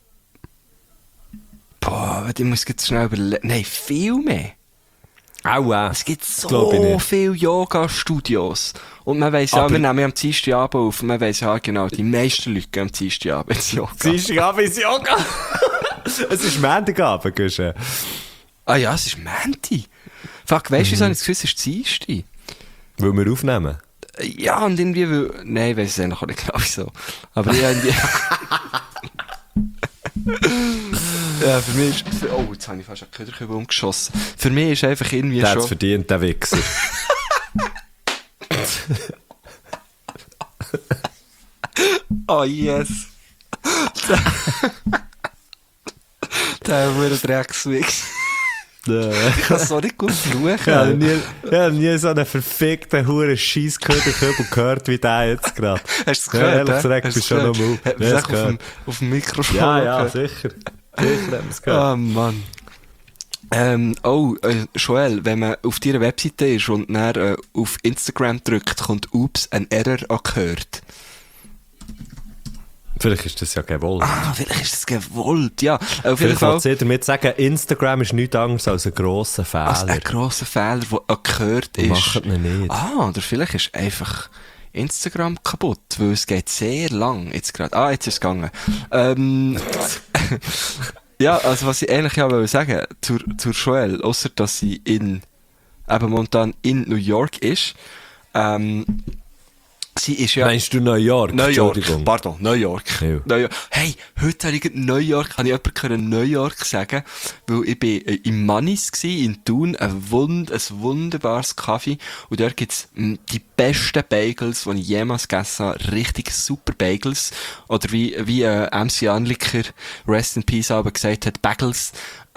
Speaker 1: Boah, ich muss jetzt schnell überlegen. Nein, viel mehr.
Speaker 2: Auch.
Speaker 1: Es gibt
Speaker 2: glaub ich
Speaker 1: so
Speaker 2: nicht.
Speaker 1: viele Yoga-Studios. Und man weiss ja,
Speaker 2: Aber-
Speaker 1: wir nehmen ja am Dienstagabend auf. Man weiss ja genau, die meisten Leute gehen am Dienstagabend ins Yoga.
Speaker 2: Dienstagabend ins Yoga. Es ist Montagabend, Guschen.
Speaker 1: Ah ja, es ist Menti. Fuck, weißt du, wieso habe ich das Gefühl, es ist Dienstag?
Speaker 2: Weil wir aufnehmen.
Speaker 1: Ja, und irgendwie, nein, ich weiss es eigentlich auch nicht genau wieso. Aber ja, irgendwie... Ja, für mich ist... Oh, jetzt habe ich fast einen Köderkübel umgeschossen. Für mich ist einfach irgendwie
Speaker 2: Der hat es
Speaker 1: schon...
Speaker 2: verdient, der Wichser.
Speaker 1: Oh yes. Der wurde Dreckswix. Ich kann es so nicht gut fluchen.
Speaker 2: Ich habe nie so einen verfickten Huren Scheissköderkübel gehört wie der jetzt gerade.
Speaker 1: Hast du es gehört?
Speaker 2: Ehrlich gesagt, bist du schon noch mal.
Speaker 1: Hat man es auf dem Mikrofon
Speaker 2: Ja,
Speaker 1: gehört?
Speaker 2: sicher. Sicher haben wir es gehört.
Speaker 1: Oh Mann. Joel, wenn man auf deiner Webseite ist und dann auf Instagram drückt, kommt «Ups, ein Error occurred».
Speaker 2: Vielleicht ist das ja gewollt.
Speaker 1: Vielleicht ist das gewollt, ja. Auf jeden
Speaker 2: Vielleicht
Speaker 1: Fall.
Speaker 2: wollte sie damit sagen, Instagram ist nichts anderes als ein grosser Fehler.
Speaker 1: Also ein grosser Fehler, der occurred ist.
Speaker 2: Macht ihn nicht.
Speaker 1: Oder vielleicht ist einfach Instagram kaputt, weil es geht sehr lang jetzt gerade. Jetzt ist es gegangen. Ja, also was ich eigentlich ja wollte sagen zur Joelle, ausser dass sie eben momentan in New York ist, sie ist ja...
Speaker 2: Meinst du New York?
Speaker 1: New York,
Speaker 2: Entschuldigung.
Speaker 1: pardon, New York.
Speaker 2: Ja.
Speaker 1: New York. Hey, heute habe ich New York, habe ich jemanden New York sagen, weil ich bin im Mannis gsi, in Thun, ein wunderbares Kaffee, und dort gibt's die besten Bagels, die ich jemals gegessen habe, richtig super Bagels, oder wie MC Anliker, Rest in Peace, aber gesagt hat, Bagels,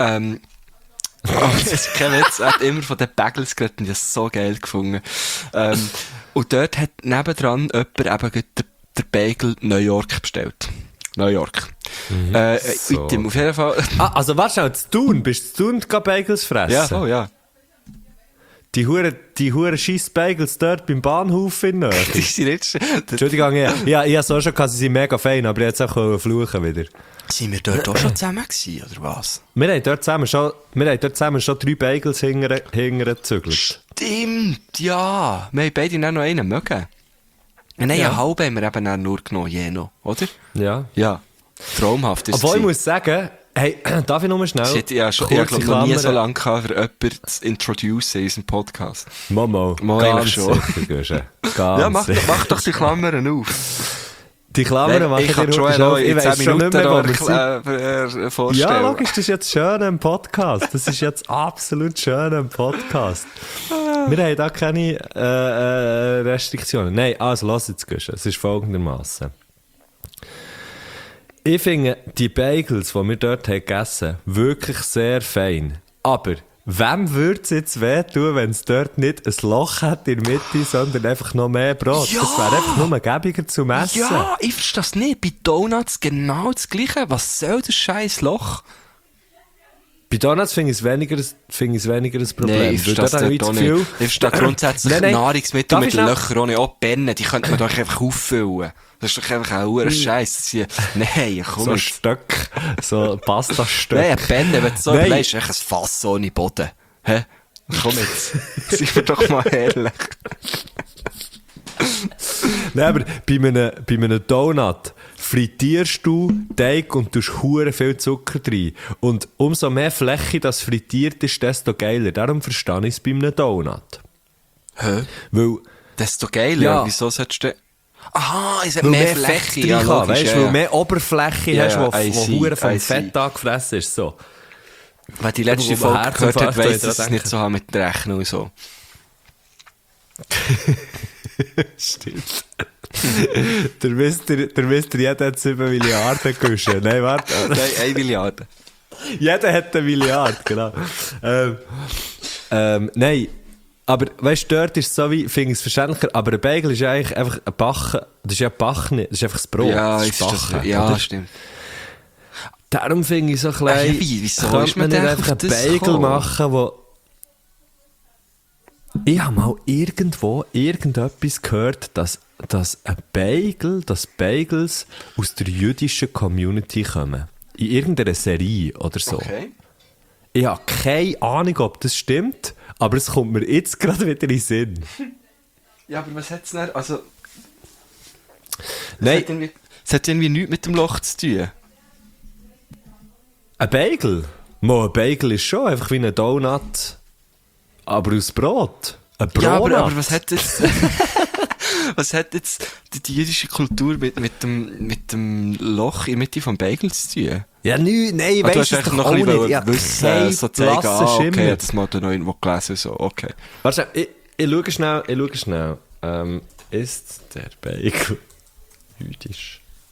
Speaker 1: das ist kein Witz, er hat immer von den Bagels geredet und ich habe es so geil gefunden. Und dort hat nebendran jemand eben der Bagel New York bestellt. New York.
Speaker 2: So.
Speaker 1: Item, auf jeden Fall.
Speaker 2: Also warte schnell, zu Thun, bist du Thun Bagels fressen?
Speaker 1: Ja, oh ja.
Speaker 2: Die Huren scheiß Bagels dort beim Bahnhof in Nähe.
Speaker 1: Die sind nicht...
Speaker 2: Entschuldigung, ich habe es auch schon gehabt, sie sind mega fein, aber ich wollte auch fluchen wieder.
Speaker 1: Sind wir dort auch schon zusammen gewesen, oder was?
Speaker 2: Wir haben dort zusammen schon 3 Bagels hingezügelt.
Speaker 1: Stimmt, ja. Wir haben beide dann noch einen mögen. Nein, einen halben haben wir eben dann nur genommen, je noch, oder?
Speaker 2: Ja.
Speaker 1: Ja. Traumhaft ist es.
Speaker 2: Obwohl ich muss sagen, hey, darf ich nur schnell?
Speaker 1: Shit, ich
Speaker 2: kurze
Speaker 1: glaube noch nie
Speaker 2: Klammer-
Speaker 1: so lange gehabt, für jemanden zu introducen in unserem Podcast.
Speaker 2: Momo,
Speaker 1: Mal
Speaker 2: ganz
Speaker 1: eigentlich schon.
Speaker 2: sicher, Guschen. Ganz
Speaker 1: Ja, mach
Speaker 2: sicher.
Speaker 1: doch die Klammern auf.
Speaker 2: Die Klammern machen
Speaker 1: ich kann
Speaker 2: dir
Speaker 1: Joel
Speaker 2: heute
Speaker 1: auch
Speaker 2: auf. Ich
Speaker 1: in 10
Speaker 2: weiss schon nicht
Speaker 1: Minuten
Speaker 2: mehr, wo wir sind.
Speaker 1: vorstellen.
Speaker 2: Ja, logisch, das ist jetzt schön im Podcast. Das ist jetzt absolut schön im Podcast. Wir haben da keine Restriktionen. Nein, also lass jetzt Guschen. Es ist folgendermaßen. Ich finde die Bagels, die wir dort haben gegessen haben, wirklich sehr fein. Aber wem würde es jetzt wehtun, wenn es dort nicht ein Loch hat in der Mitte, sondern einfach noch mehr Brot?
Speaker 1: Ja!
Speaker 2: Das wäre einfach nur gäbiger zum Essen.
Speaker 1: Ja, ich verstehe das nicht. Bei Donuts genau das Gleiche. Was soll das scheiß Loch?
Speaker 2: Bei Donuts finde ich es weniger ein Problem.
Speaker 1: Nein, ich
Speaker 2: Weil
Speaker 1: verstehe das
Speaker 2: dort habe
Speaker 1: nicht
Speaker 2: das
Speaker 1: auch
Speaker 2: Gefühl-
Speaker 1: nicht. Ich verstehe grundsätzlich
Speaker 2: Nein.
Speaker 1: Nahrungsmittel
Speaker 2: Darf
Speaker 1: mit
Speaker 2: ich schnell-
Speaker 1: Löchern ohne auch Birnen. Die könnte man doch einfach auffüllen. Das ist doch einfach ein hoher Scheiß. Nein, komm
Speaker 2: So
Speaker 1: jetzt.
Speaker 2: Stück, so Pasta-Stück.
Speaker 1: Nein, eine Birne, wenn du so
Speaker 2: Nein.
Speaker 1: überlegst, ist echt ein Fass ohne Boden. Hä? Komm jetzt. Seien wir doch mal ehrlich.
Speaker 2: Nein, aber bei einem Donut frittierst du Teig und tust hure viel Zucker rein. Und umso mehr Fläche das frittiert ist, desto geiler. Darum verstehe ich es bei einem Donut.
Speaker 1: Hä?
Speaker 2: Weil
Speaker 1: Desto geiler.
Speaker 2: Ja.
Speaker 1: Wieso solltest du... Aha, es hat
Speaker 2: weil
Speaker 1: mehr Fläche. Ja,
Speaker 2: drin
Speaker 1: logisch,
Speaker 2: weißt,
Speaker 1: ja,
Speaker 2: weil
Speaker 1: ja.
Speaker 2: mehr Oberfläche
Speaker 1: Ja,
Speaker 2: hast,
Speaker 1: ja, I
Speaker 2: wo
Speaker 1: see,
Speaker 2: hure vom
Speaker 1: I see.
Speaker 2: Fett angefressen ist. So.
Speaker 1: Wer die letzte
Speaker 2: Wo man
Speaker 1: Folge gehört hat,
Speaker 2: Herzinfarkt
Speaker 1: weiss, dass
Speaker 2: dran
Speaker 1: es nicht
Speaker 2: denken.
Speaker 1: so haben mit der Rechnung und so.
Speaker 2: Stimmt. der Mister, jeder hat 7 Milliarden Guschen. Nein, warte.
Speaker 1: Nein, 1 Milliarde.
Speaker 2: Jeder hat 1 Milliarde, genau. Nein, aber weißt du, dort ist es so wie, finde ich es verständlicher, aber ein Bagel ist ja eigentlich einfach ein Backen, das ist ja Backen, das ist einfach das Brot.
Speaker 1: Ja,
Speaker 2: das
Speaker 1: ist das,
Speaker 2: Backen,
Speaker 1: ja,
Speaker 2: oder?
Speaker 1: stimmt.
Speaker 2: Darum finde ich so ein bisschen,
Speaker 1: Ja, wieso
Speaker 2: könnte
Speaker 1: ist man
Speaker 2: man nicht
Speaker 1: denn
Speaker 2: einfach
Speaker 1: auf
Speaker 2: einen
Speaker 1: das
Speaker 2: Bagel
Speaker 1: gekommen?
Speaker 2: machen, wo... Ich habe mal irgendwo irgendetwas gehört, dass Bagels aus der jüdischen Community kommen. In irgendeiner Serie oder so.
Speaker 1: Okay.
Speaker 2: Ich habe keine Ahnung, ob das stimmt, aber es kommt mir jetzt gerade wieder in den Sinn.
Speaker 1: Ja, aber was hat es denn? Also,
Speaker 2: Nein,
Speaker 1: es hat irgendwie nichts mit dem Loch zu tun.
Speaker 2: ein Bagel? Ein Bagel ist schon einfach wie ein Donut, aber aus Brot. Ein Brot.
Speaker 1: Ja, aber was hat jetzt... was hat jetzt die jüdische Kultur mit dem Loch in der Mitte vom Bagel zu tun?
Speaker 2: Ja, nein,
Speaker 1: Du
Speaker 2: weißt
Speaker 1: hast
Speaker 2: du
Speaker 1: echt
Speaker 2: doch
Speaker 1: noch
Speaker 2: auch
Speaker 1: ein
Speaker 2: nicht.
Speaker 1: bisschen
Speaker 2: Ich habe
Speaker 1: wissen,
Speaker 2: keinen
Speaker 1: so zeigen,
Speaker 2: blassen
Speaker 1: okay,
Speaker 2: Schimmer.
Speaker 1: jetzt mal da noch irgendwo gelesen, so, okay.
Speaker 2: Warte, ich schaue schnell. Ist der Bagel jüdisch?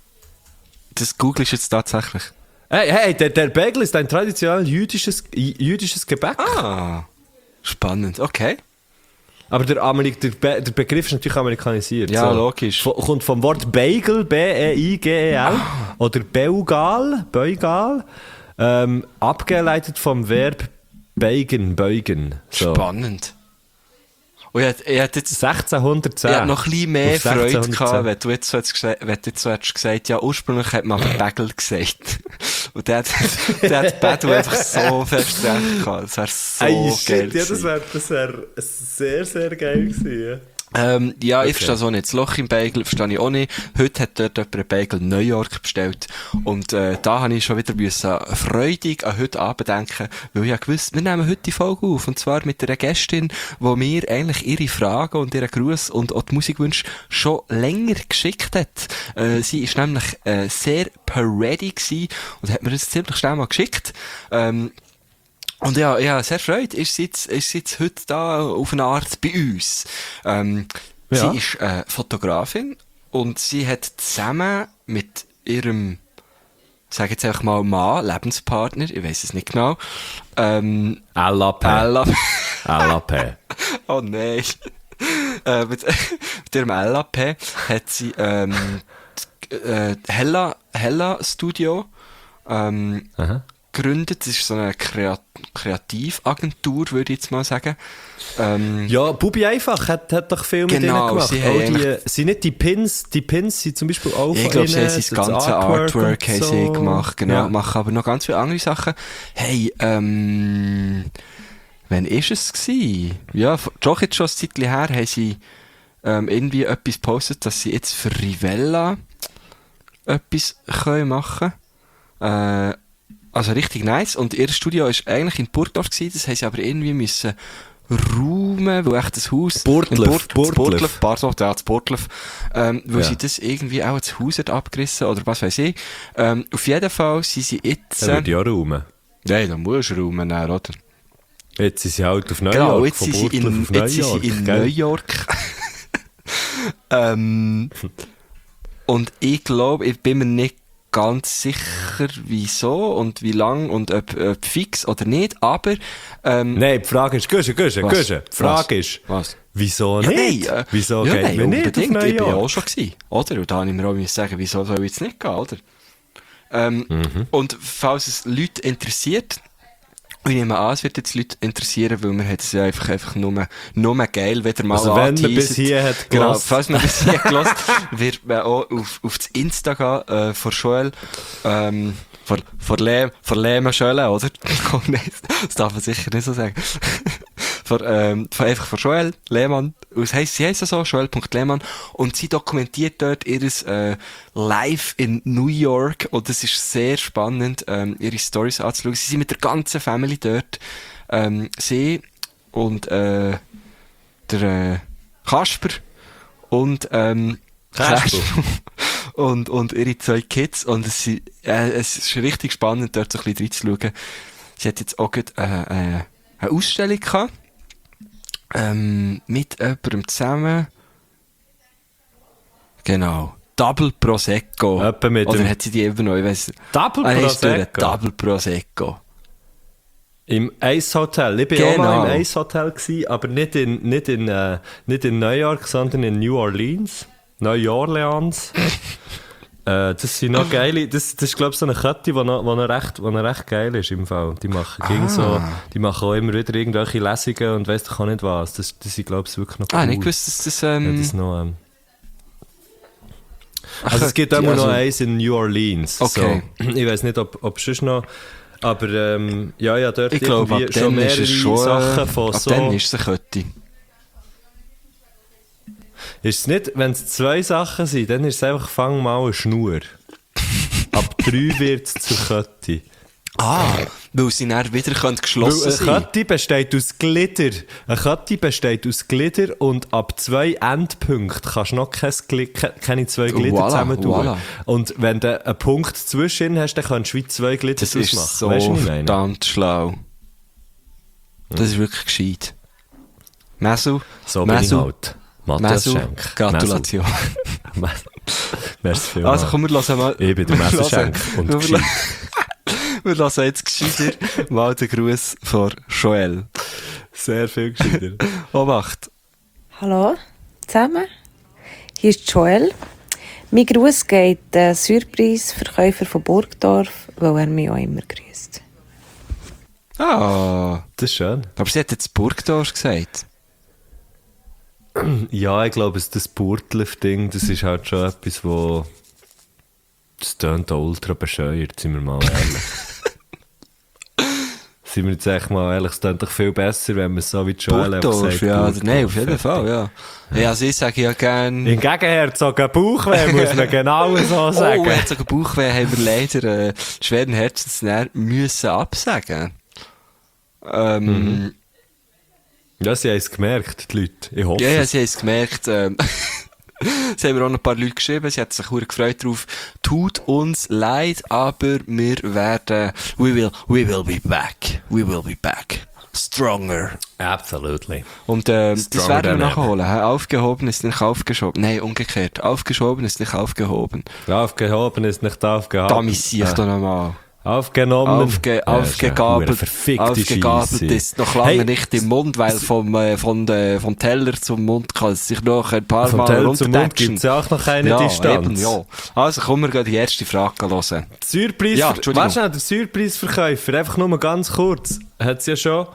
Speaker 1: Das googelst du jetzt tatsächlich.
Speaker 2: Hey, der Bagel ist ein traditionell jüdisches Gebäck.
Speaker 1: Ah, spannend, okay.
Speaker 2: Aber der Begriff ist natürlich amerikanisiert.
Speaker 1: Ja, logisch.
Speaker 2: Kommt vom Wort Bagel, B-E-I-G-E-L, oder Beugal, abgeleitet vom Verb beugen. So.
Speaker 1: Spannend. Und ich hätte jetzt
Speaker 2: 1610.
Speaker 1: ich hätte noch ein bisschen mehr
Speaker 2: Auf
Speaker 1: Freude
Speaker 2: 1610.
Speaker 1: gehabt, wenn du jetzt so hättest gesagt, ja, ursprünglich hat man aber Bagel gesagt. Und der hat Bagel einfach so fest recht gehabt. Das wäre so geil gewesen.
Speaker 2: das wär sehr, sehr geil gewesen.
Speaker 1: Ja,
Speaker 2: Okay.
Speaker 1: ich verstehe so nicht. Das Loch im Bagel verstehe ich auch nicht. Heute hat dort jemand einen Bagel New York bestellt. Und da habe ich schon wieder freudig an heute Abend denken, weil ich ja gewusst, wir nehmen heute die Folge auf. Und zwar mit einer Gästin, die mir eigentlich ihre Fragen und ihren Gruß und auch die Musikwünsche schon länger geschickt hat. Sie ist nämlich sehr ready gewesen und hat mir das ziemlich schnell mal geschickt. Und ja, sehr freut, ist sie jetzt heute da auf eine Art bei uns.
Speaker 2: Ja.
Speaker 1: Sie ist Fotografin und sie hat zusammen mit ihrem, sag jetzt einfach mal Mann, Lebenspartner, ich weiss es nicht genau,
Speaker 2: LAP. LAP.
Speaker 1: Oh nein. Mit ihrem LAP hat sie Hella Studio
Speaker 2: Aha.
Speaker 1: gegründet. Das ist so eine Kreativagentur, würde ich jetzt mal sagen.
Speaker 2: Ja, Bubi einfach hat doch viel mit
Speaker 1: Genau,
Speaker 2: ihnen gemacht.
Speaker 1: sie haben
Speaker 2: Sind nicht die Pins sind zum Beispiel auch
Speaker 1: Ich
Speaker 2: von
Speaker 1: glaube, sie
Speaker 2: ihnen,
Speaker 1: haben das
Speaker 2: das
Speaker 1: ganze Artwork
Speaker 2: und
Speaker 1: haben
Speaker 2: so.
Speaker 1: sie gemacht, genau,
Speaker 2: Ja.
Speaker 1: machen aber noch ganz viele andere Sachen. Hey, wann ist es gewesen? Ja, doch jetzt schon ein Zeitchen her haben sie irgendwie etwas gepostet, dass sie jetzt für Rivella etwas können machen können. Also richtig nice. Und ihr Studio war eigentlich in Burgdorf gewesen, das haben sie aber irgendwie müssen räumen, weil echt das Haus...
Speaker 2: Burgdorf.
Speaker 1: Pardon, ja, das Burgdorf. Weil
Speaker 2: Ja.
Speaker 1: sie das irgendwie auch das Haus hat abgerissen oder was weiß ich. Auf jeden Fall sind sie jetzt...
Speaker 2: Er würde ja räumen.
Speaker 1: Nein, da musst du räumen, dann, oder?
Speaker 2: Jetzt sind sie halt auf New
Speaker 1: Genau,
Speaker 2: York.
Speaker 1: jetzt
Speaker 2: von
Speaker 1: sind sie
Speaker 2: Burgdorf
Speaker 1: in,
Speaker 2: auf
Speaker 1: jetzt sind sie in
Speaker 2: gell?
Speaker 1: New York. Und ich glaube, ich bin mir nicht ganz sicher, wieso und wie lang und ob fix oder nicht, aber...
Speaker 2: Nein, die Frage ist, Guschen. Die Frage ist,
Speaker 1: Was?
Speaker 2: wieso
Speaker 1: Ja,
Speaker 2: nicht?
Speaker 1: nein,
Speaker 2: Wieso
Speaker 1: ja,
Speaker 2: geht
Speaker 1: nein,
Speaker 2: man nicht auf
Speaker 1: unbedingt.
Speaker 2: New
Speaker 1: Ich bin ja
Speaker 2: York?
Speaker 1: auch schon gewesen, oder? Und da habe ich mir auch sagen, wieso soll ich jetzt nicht gehen, oder? Und falls es Leute interessiert, ich nehme an, es wird jetzt Leute interessieren, weil man hat es ja einfach nur geil, wenn man mal
Speaker 2: Also wenn man
Speaker 1: anteasert.
Speaker 2: bis hier hat
Speaker 1: Genau,
Speaker 2: gehört.
Speaker 1: falls man bis hier gehört, wird man auch auf das Insta gehen, von Joel, von Lehmann Schöle, oder? Oh nein, das darf man sicher nicht so sagen. Einfach von Joel Lehmann. Sie heisst ja so, joel.lehmann. Und sie dokumentiert dort ihres Live in New York. Und es ist sehr spannend, ihre Stories anzuschauen. Sie sind mit der ganzen Family dort. Sie und der Kasper und
Speaker 2: Kasper.
Speaker 1: und ihre 2 Kids. Und es ist richtig spannend, dort so ein bisschen reinzuschauen. Sie hat jetzt auch gerade eine Ausstellung gehabt. Mit jemandem zusammen. Genau. Double Prosecco.
Speaker 2: Etwa mit
Speaker 1: Oder
Speaker 2: dem-
Speaker 1: hat sie die eben noch? Ich weiss.
Speaker 2: Double
Speaker 1: Heisst durch
Speaker 2: Prosecco?
Speaker 1: Double Prosecco.
Speaker 2: Im Ace Hotel. Ich war auch
Speaker 1: Genau.
Speaker 2: mal im Ace Hotel gewesen, aber nicht in New York, sondern in New Orleans. New Orleans. Das sind noch geile, das ist glaube ich so eine Kette, die noch recht geil ist im Fall. Die machen auch immer wieder irgendwelche Lesungen und weiss doch auch nicht was. Das sind glaube ich wirklich noch cool.
Speaker 1: Nicht gewusst, dass das,
Speaker 2: Ja, das noch, also es gibt auch noch eins in New Orleans.
Speaker 1: Okay.
Speaker 2: So. Ich weiß nicht, ob sonst noch, aber ja, dort
Speaker 1: ich glaube, ab
Speaker 2: irgendwie
Speaker 1: dann ist
Speaker 2: mehrere
Speaker 1: es schon,
Speaker 2: Sachen von
Speaker 1: ab
Speaker 2: so...
Speaker 1: dann ist es eine Kette.
Speaker 2: Ist es nicht, wenn es 2 Sachen sind, dann ist es einfach, fang mal eine Schnur. Ab 3 wird es zur Kette.
Speaker 1: Weil sie dann wieder geschlossen
Speaker 2: Weil
Speaker 1: sein.
Speaker 2: eine Kette besteht aus Glitter. Eine Kette besteht aus Glitter und ab 2 Endpunkten kannst du noch keine 2 Glitter
Speaker 1: Voilà,
Speaker 2: zusammen tun.
Speaker 1: voilà.
Speaker 2: Und wenn du einen Punkt zwischen hast, dann kannst du wie 2 Glitter
Speaker 1: Das ist
Speaker 2: draus machen.
Speaker 1: so
Speaker 2: Weisst du, was ich meine?
Speaker 1: verdammt schlau. Das ist wirklich gescheit. Mesu,
Speaker 2: So bin ich halt. Matthias
Speaker 1: Mesu,
Speaker 2: Schenk.
Speaker 1: Gratulation.
Speaker 2: Merci vielmals.
Speaker 1: Also komm, wir hören mal.
Speaker 2: Ich bin der Messerschenk und
Speaker 1: wir
Speaker 2: gescheit.
Speaker 1: wir hören jetzt gescheiter mal den Gruß von Joel.
Speaker 2: Sehr viel gescheiter.
Speaker 1: Obacht.
Speaker 5: Hallo zusammen, hier ist Joel. Mein Gruß geht den Surprise-Verkäufer von Burgdorf, weil er mich auch immer grüßt.
Speaker 1: Ah,
Speaker 2: Das ist schön.
Speaker 1: aber sie hat jetzt Burgdorf gesagt.
Speaker 2: Ja, ich glaube, das Burtlev-Ding, das ist halt schon etwas, wo... Das tönt auch ultra bescheuert, sind wir mal ehrlich. Sind wir jetzt echt mal ehrlich, es tönt doch viel besser, wenn man es so wie Joel einfach
Speaker 1: Burgdorf,
Speaker 2: sagt.
Speaker 1: ja.
Speaker 2: Burgdorf,
Speaker 1: Nein, auf jeden
Speaker 2: fertig.
Speaker 1: Fall, ja. Ja, also ich sage ja gerne...
Speaker 2: Hingegen, Herzog, ein Bauchweh muss man genau so sagen.
Speaker 1: Oh, jetzt sogar Bauchweh haben wir leider schweren Herzens müssen absagen.
Speaker 2: Ja, sie haben es gemerkt, die Leute. Ich hoffe
Speaker 1: Ja,
Speaker 2: es.
Speaker 1: sie haben es gemerkt. Es haben mir auch noch ein paar Leute geschrieben, sie hat sich sehr gefreut drauf. Tut uns leid, aber wir werden... We will be back. We will be back. Stronger.
Speaker 2: Absolutely.
Speaker 1: Und das
Speaker 2: Stronger
Speaker 1: werden wir
Speaker 2: than ever.
Speaker 1: nachholen. Hä? Aufgehoben ist nicht aufgeschoben. Nein, umgekehrt. Aufgeschoben ist nicht aufgehoben.
Speaker 2: Aufgehoben ist nicht aufgehoben.
Speaker 1: Da missiere ich doch nochmal.
Speaker 2: Aufgenommen.
Speaker 1: Aufgegabelt
Speaker 2: Scheisse.
Speaker 1: ist noch lange
Speaker 2: Hey,
Speaker 1: nicht im Mund, weil vom Teller zum Mund kann es sich noch ein paar
Speaker 2: Vom
Speaker 1: Mal
Speaker 2: Teller zum Mund
Speaker 1: runterdatschen.
Speaker 2: gibt es ja auch noch keine
Speaker 1: Ja,
Speaker 2: Distanz.
Speaker 1: eben, ja. Also kommen wir gleich die erste Frage hören.
Speaker 2: Surprise,
Speaker 1: Ja, Entschuldigung.
Speaker 2: warte schnell, der Surprise-Verkäufer, einfach nur mal ganz kurz, hat es ja schon,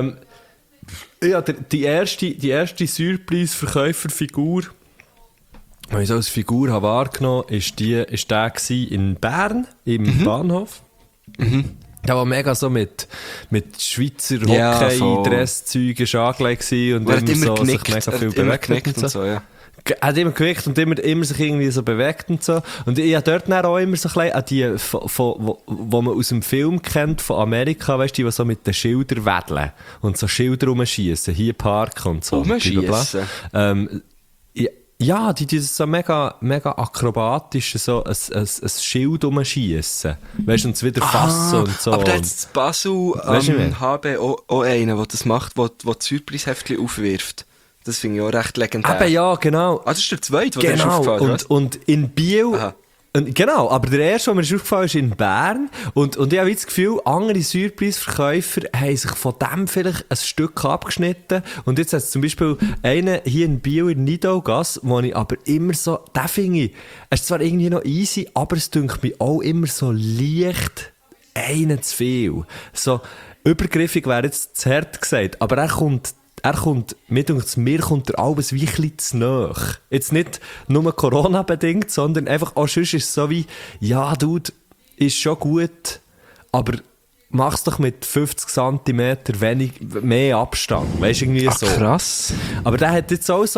Speaker 2: ja, die erste Surprise-Verkäuferfigur, die ich so als Figur habe wahrgenommen habe, ist der gewesen in Bern, im Bahnhof. Der war mega so mit Schweizer
Speaker 1: Ja, voll.
Speaker 2: Hockey-Dresszeugen angelegt gewesen und
Speaker 1: Er hat immer
Speaker 2: so
Speaker 1: genickt,
Speaker 2: sich mega
Speaker 1: er
Speaker 2: viel
Speaker 1: hat immer
Speaker 2: bewegt
Speaker 1: genickt und so, ja.
Speaker 2: Er hat immer gewirkt und immer sich irgendwie so bewegt und so. Und ich habe dort dann auch immer so ein bisschen an die, wo man aus dem Film kennt, von Amerika, weißt du, die so mit den Schildern wedeln und so Schilder rumschießen, hier Park und so.
Speaker 1: Rumschiessen?
Speaker 2: Ja, die das so mega, mega akrobatisch, so ein Schild rumschießen. Weißt du, und es wieder fassen und so.
Speaker 1: Aber da hat es Basel
Speaker 2: Weisst du, wie?
Speaker 1: HB auch einen, der das macht, der das Surprise-Heftchen aufwirft. Das finde ich auch recht legendär.
Speaker 2: Eben, ja, genau.
Speaker 1: Ah, das ist der zweite, der dir ist
Speaker 2: Genau,
Speaker 1: aufgefallen ist.
Speaker 2: und in Biel...
Speaker 1: Aha.
Speaker 2: Und genau, aber der erste, der mir ist aufgefallen ist in Bern. Und ich habe das Gefühl, andere Surprise-Verkäufer haben sich von dem vielleicht ein Stück abgeschnitten. Und jetzt hat es zum Beispiel einen hier in Biel, in Nidaugasse, wo ich aber immer so, den finde ich, es ist zwar irgendwie noch easy, aber es dünkt mich auch immer so leicht einen zu viel. So, übergriffig wäre jetzt zu hart gesagt, aber er kommt, mir kommt der Albus wie ein bisschen zu nahe. Jetzt nicht nur Corona-bedingt, sondern einfach auch sonst ist es so wie, ja, Dude, ist schon gut, aber mach's doch mit 50 cm mehr Abstand. Weißt du, irgendwie so.
Speaker 1: Krass.
Speaker 2: Aber der hat jetzt auch so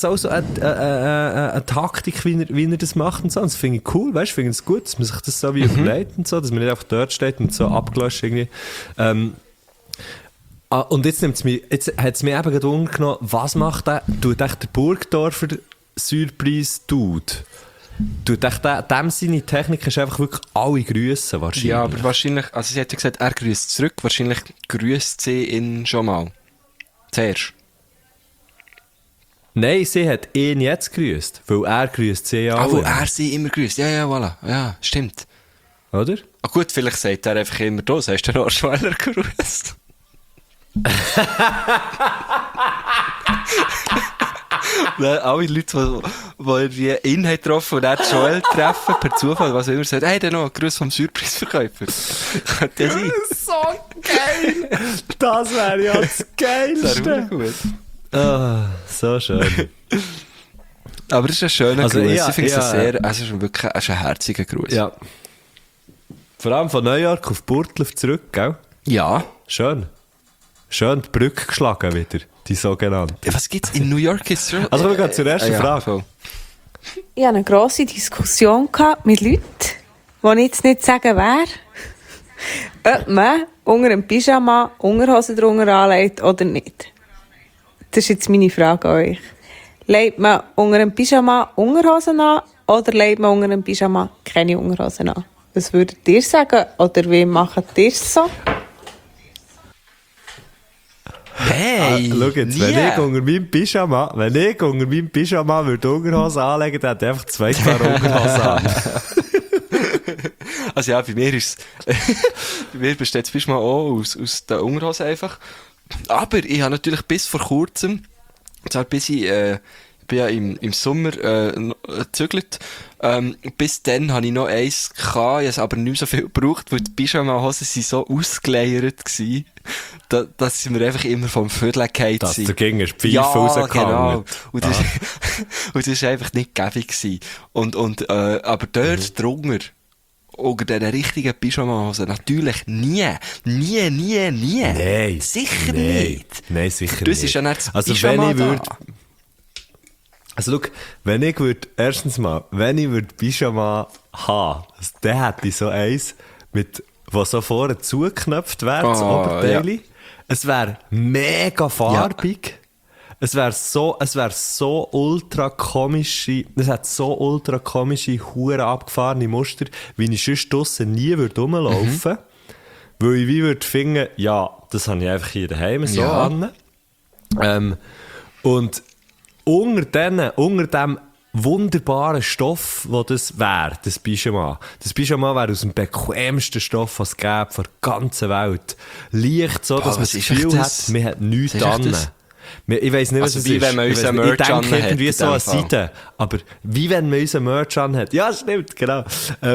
Speaker 2: eine Taktik, wie er das macht und so. Und das finde ich cool, weißt du, finde ich es gut, dass man sich das so wie überlegt und so, dass man nicht einfach dort steht und so abgelöscht irgendwie. Und jetzt hat es mich eben gerade umgenommen, was macht der? Tut echt der Burgdorfer Surprise-Dude? Tut echt dem seine Technik ist einfach wirklich alle grüssen wahrscheinlich.
Speaker 1: Ja, aber wahrscheinlich, also sie hat ja gesagt, er grüßt zurück, wahrscheinlich grüßt sie ihn schon mal. Zuerst.
Speaker 2: Nein, sie hat ihn jetzt grüßt, weil er grüßt sie ja auch.
Speaker 1: Wo er sie immer grüßt. Ja, ja, voilà. Ja, stimmt.
Speaker 2: Oder?
Speaker 1: Ah, gut, vielleicht sagt er einfach immer das. Hast du den Arschweiler grüßt? Alle Leute, die irgendwie ihn haben getroffen und er Joel treffen, per Zufall, was auch immer, sagen, hey, der noch einen Gruß vom Surprise-Verkäufer. Könnte ja sein.
Speaker 2: So geil! Das wäre ja das
Speaker 1: Das wäre
Speaker 2: Geilste!
Speaker 1: gut.
Speaker 2: Ah, so schön.
Speaker 1: Aber es ist ein schöner
Speaker 2: Also,
Speaker 1: Gruß.
Speaker 2: ja,
Speaker 1: Ich finde es
Speaker 2: ja.
Speaker 1: sehr, es ist wirklich ein herziger Gruß.
Speaker 2: Ja. Vor allem von New York auf Burtlev zurück, gell?
Speaker 1: Ja.
Speaker 2: Schön. Schön die Brücke geschlagen wieder, die sogenannte.
Speaker 1: Was gibt's in New York jetzt schon?
Speaker 2: Also wir gehen zur ersten
Speaker 1: Ja,
Speaker 2: Frage.
Speaker 1: voll.
Speaker 5: Ich hatte eine grosse Diskussion mit Leuten, die ich jetzt nicht sagen wer, ob man unter einem Pyjama Unterhosen drunter anlegt oder nicht. Das ist jetzt meine Frage an euch. Legt man unter einem Pyjama Unterhosen an oder legt man unter einem Pyjama keine Unterhosen an? Was würdet ihr sagen oder wie macht ihr es so?
Speaker 1: Hey!
Speaker 2: Schau jetzt, wenn ich unter meinem Pyjama würde Unterhose anlegen, dann hätte ich einfach 2 Paar Unterhosen an.
Speaker 1: Also ja, bei mir ist es, bei mir besteht das Pyjama auch aus der Unterhose einfach. Aber ich habe natürlich bis vor kurzem, zwar bis ich bin ja im Sommer gezügelt. Bis dann hatte ich noch eins gehabt, ich habe es aber nicht mehr so viel gebraucht, weil die Pyjama-Hosen sind so ausgeleiert gewesen, dass sie mir einfach immer vom Viertel gefallen
Speaker 2: Dass
Speaker 1: sind.
Speaker 2: du gegen eine Pfeife rausgegangen.
Speaker 1: Genau. Und das war einfach nicht gäbig gewesen. Aber dort drunter, unter diesen richtigen Pyjama-Hosen, natürlich nie.
Speaker 2: Nein.
Speaker 1: Sicher
Speaker 2: Nein.
Speaker 1: nicht.
Speaker 2: Nein, sicher
Speaker 1: Das
Speaker 2: nicht.
Speaker 1: ist ja nicht das
Speaker 2: Also
Speaker 1: Pyjama
Speaker 2: wenn ich
Speaker 1: da.
Speaker 2: würde... Also schau, wenn ich Pyjama haben, dann hätte ich so eins, wo so vorne zugeknöpft wäre, das Oberteil.
Speaker 1: Ja.
Speaker 2: Es wäre mega farbig. Ja. Es wäre so ultra komische, es hat so ultra komische, hure abgefahrene Muster, wie ich sonst draussen nie rumlaufen würde. Weil ich wie würde finden, ja, das habe ich einfach hier daheim so an. Und unter dem wunderbaren Stoff, wo das wäre, das Pyjama. Das Pyjama wäre aus dem bequemsten Stoff, was es gäbe, auf der ganzen Welt. Leicht so, dass man das Gefühl hat, man hat nichts an. Ich weiss nicht, was
Speaker 1: also
Speaker 2: es
Speaker 1: wie
Speaker 2: ist.
Speaker 1: wenn man unseren Merch
Speaker 2: ich denke
Speaker 1: anhat,
Speaker 2: irgendwie
Speaker 1: in
Speaker 2: so
Speaker 1: dem
Speaker 2: an
Speaker 1: Fall.
Speaker 2: Seite. Aber wie wenn man unseren Merch anhat. Ja, stimmt, genau.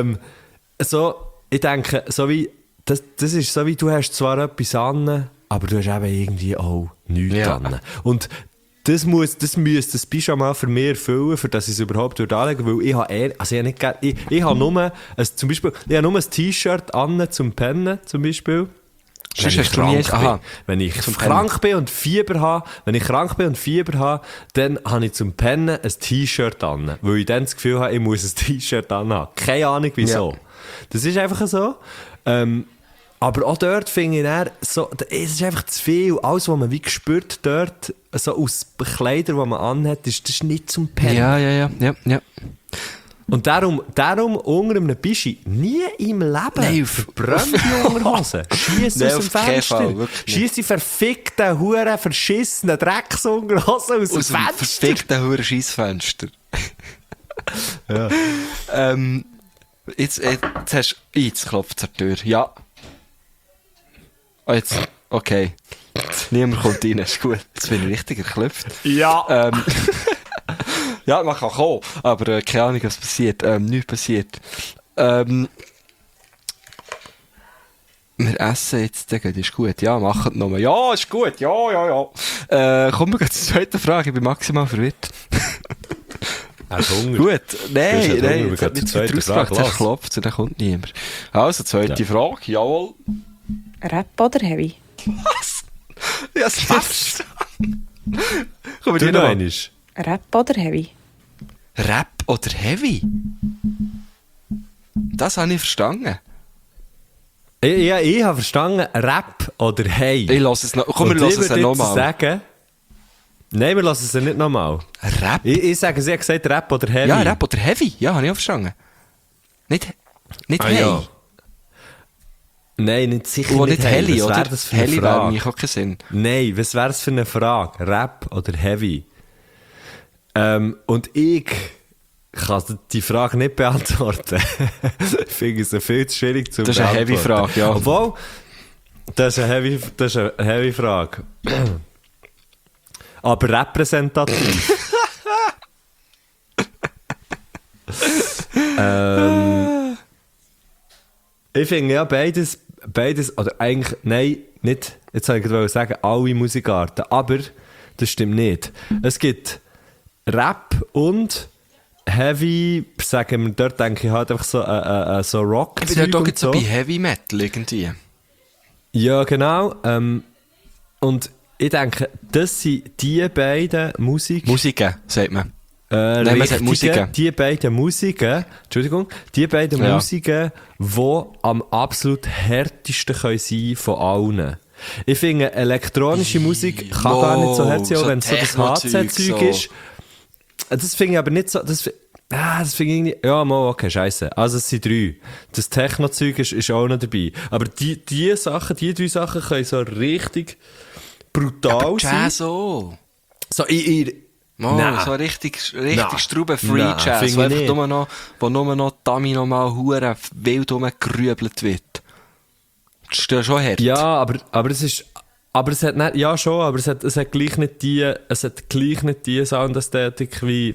Speaker 2: Ich denke, so wie, das ist so wie, du hast zwar etwas an, aber du hast eben irgendwie auch nichts an. Und das müsste das Pyjama für mich erfüllen, für das ich es überhaupt anlegen würde, weil ich habe nur ein T-Shirt an zum Pennen, zum Beispiel. Wenn ich krank bin und Fieber habe, dann habe ich zum Pennen ein T-Shirt an, weil ich dann das Gefühl habe, ich muss ein T-Shirt anhaben. Keine Ahnung wieso. Ja. Das ist einfach so. Aber auch dort finde ich dann so, es ist einfach zu viel. Alles, was man wie spürt dort, so aus Kleidern, die man anhat, das ist nicht zum Pennen.
Speaker 1: Ja.
Speaker 2: Und darum unter einem Pischi nie im Leben.
Speaker 1: Nein,
Speaker 2: verbrennt die Unterhosen. Schiess aus dem Fenster. Schiess die verfickten, huren, verschissenen Drecksunterhosen aus dem Fenster.
Speaker 1: Verfickten, huren Scheissfenster.
Speaker 2: Ja.
Speaker 1: Jetzt klopft es an die Tür. Ja. Oh, jetzt, okay. Niemand kommt rein, ist gut. Jetzt bin ich richtig erklopft.
Speaker 2: Ja.
Speaker 1: Ja, man kann kommen, aber keine Ahnung, was passiert. Nichts passiert. Wir essen jetzt, das ist gut. Ja, machen nochmal. Ja, ist gut. Ja. Kommen wir zur zweiten Frage. Ich bin maximal verwirrt.
Speaker 2: Hast du Hunger?
Speaker 1: Gut. Nein,
Speaker 2: jetzt
Speaker 1: hat nicht weiter ausgefragt. Dann klopft und dann kommt niemand. Also, zweite Frage. Jawohl.
Speaker 5: Rap oder Heavy?
Speaker 1: Was? Ja, es ist nicht. Komm,
Speaker 2: Du noch einmal.
Speaker 5: Rap oder Heavy?
Speaker 1: Rap oder Heavy? Das habe ich verstanden.
Speaker 2: Ich habe verstanden, Rap oder Hey.
Speaker 1: Ich lasse es noch. Komm, wir lassen es nochmal.
Speaker 2: Nein, wir lassen es nicht nochmal.
Speaker 1: Rap?
Speaker 2: Ich sage, sie hat gesagt Rap oder Heavy.
Speaker 1: Ja, Rap oder Heavy. Ja, habe ich auch verstanden. Nicht Hey.
Speaker 2: Ja. Nein, nicht sicher
Speaker 1: Und
Speaker 2: nicht
Speaker 1: nicht Heli,
Speaker 2: Was
Speaker 1: oder?
Speaker 2: wäre das für eine
Speaker 1: Heli wäre
Speaker 2: Frage?
Speaker 1: mir auch keinen Sinn.
Speaker 2: Nein, was wäre das für eine Frage? Rap oder Heavy? Und ich kann die Frage nicht beantworten. Ich finde es viel zu schwierig zu beantworten.
Speaker 1: Das ist eine Heavy-Frage, ja.
Speaker 2: Obwohl, das ist eine Heavy-Frage. Aber repräsentativ. Ich finde ja beides, oder eigentlich, nein, nicht, jetzt wollte ich gerade sagen, alle Musikarten, aber das stimmt nicht. Es gibt Rap und Heavy, sagen wir, dort denke ich halt einfach so Rock.
Speaker 1: Ich bin dort auch jetzt so bei Heavy Metal irgendwie.
Speaker 2: Ja, genau. Und ich denke, das sind die beiden Musiken,
Speaker 1: sagt man.
Speaker 2: man
Speaker 1: sagt Musiken.
Speaker 2: Die beiden Musiken, die am absolut härtesten können sein von allen. Ich finde, elektronische Musik kann gar nicht so hart sein, auch wenn es so das HC-Zeug ist. Das finde ich aber nicht so... Das finde ich irgendwie... Ja, mal, okay, scheisse. Also es sind 3. Das Techno-Zeug ist auch noch dabei. Aber die drei Sachen können so richtig brutal
Speaker 1: Aber
Speaker 2: sein.
Speaker 1: Jazz auch.
Speaker 2: So in Nein.
Speaker 1: So richtig
Speaker 2: Nein.
Speaker 1: strube Free
Speaker 2: Nein,
Speaker 1: Jazz,
Speaker 2: finde
Speaker 1: wo
Speaker 2: ich
Speaker 1: einfach
Speaker 2: nicht.
Speaker 1: nur noch Dummy noch mal hure wild rumgerübelt wird. Das ist ja schon hart.
Speaker 2: Ja, aber es ist... Aber es hat nicht... Ja, schon, aber es hat gleich nicht die Soundästhetik wie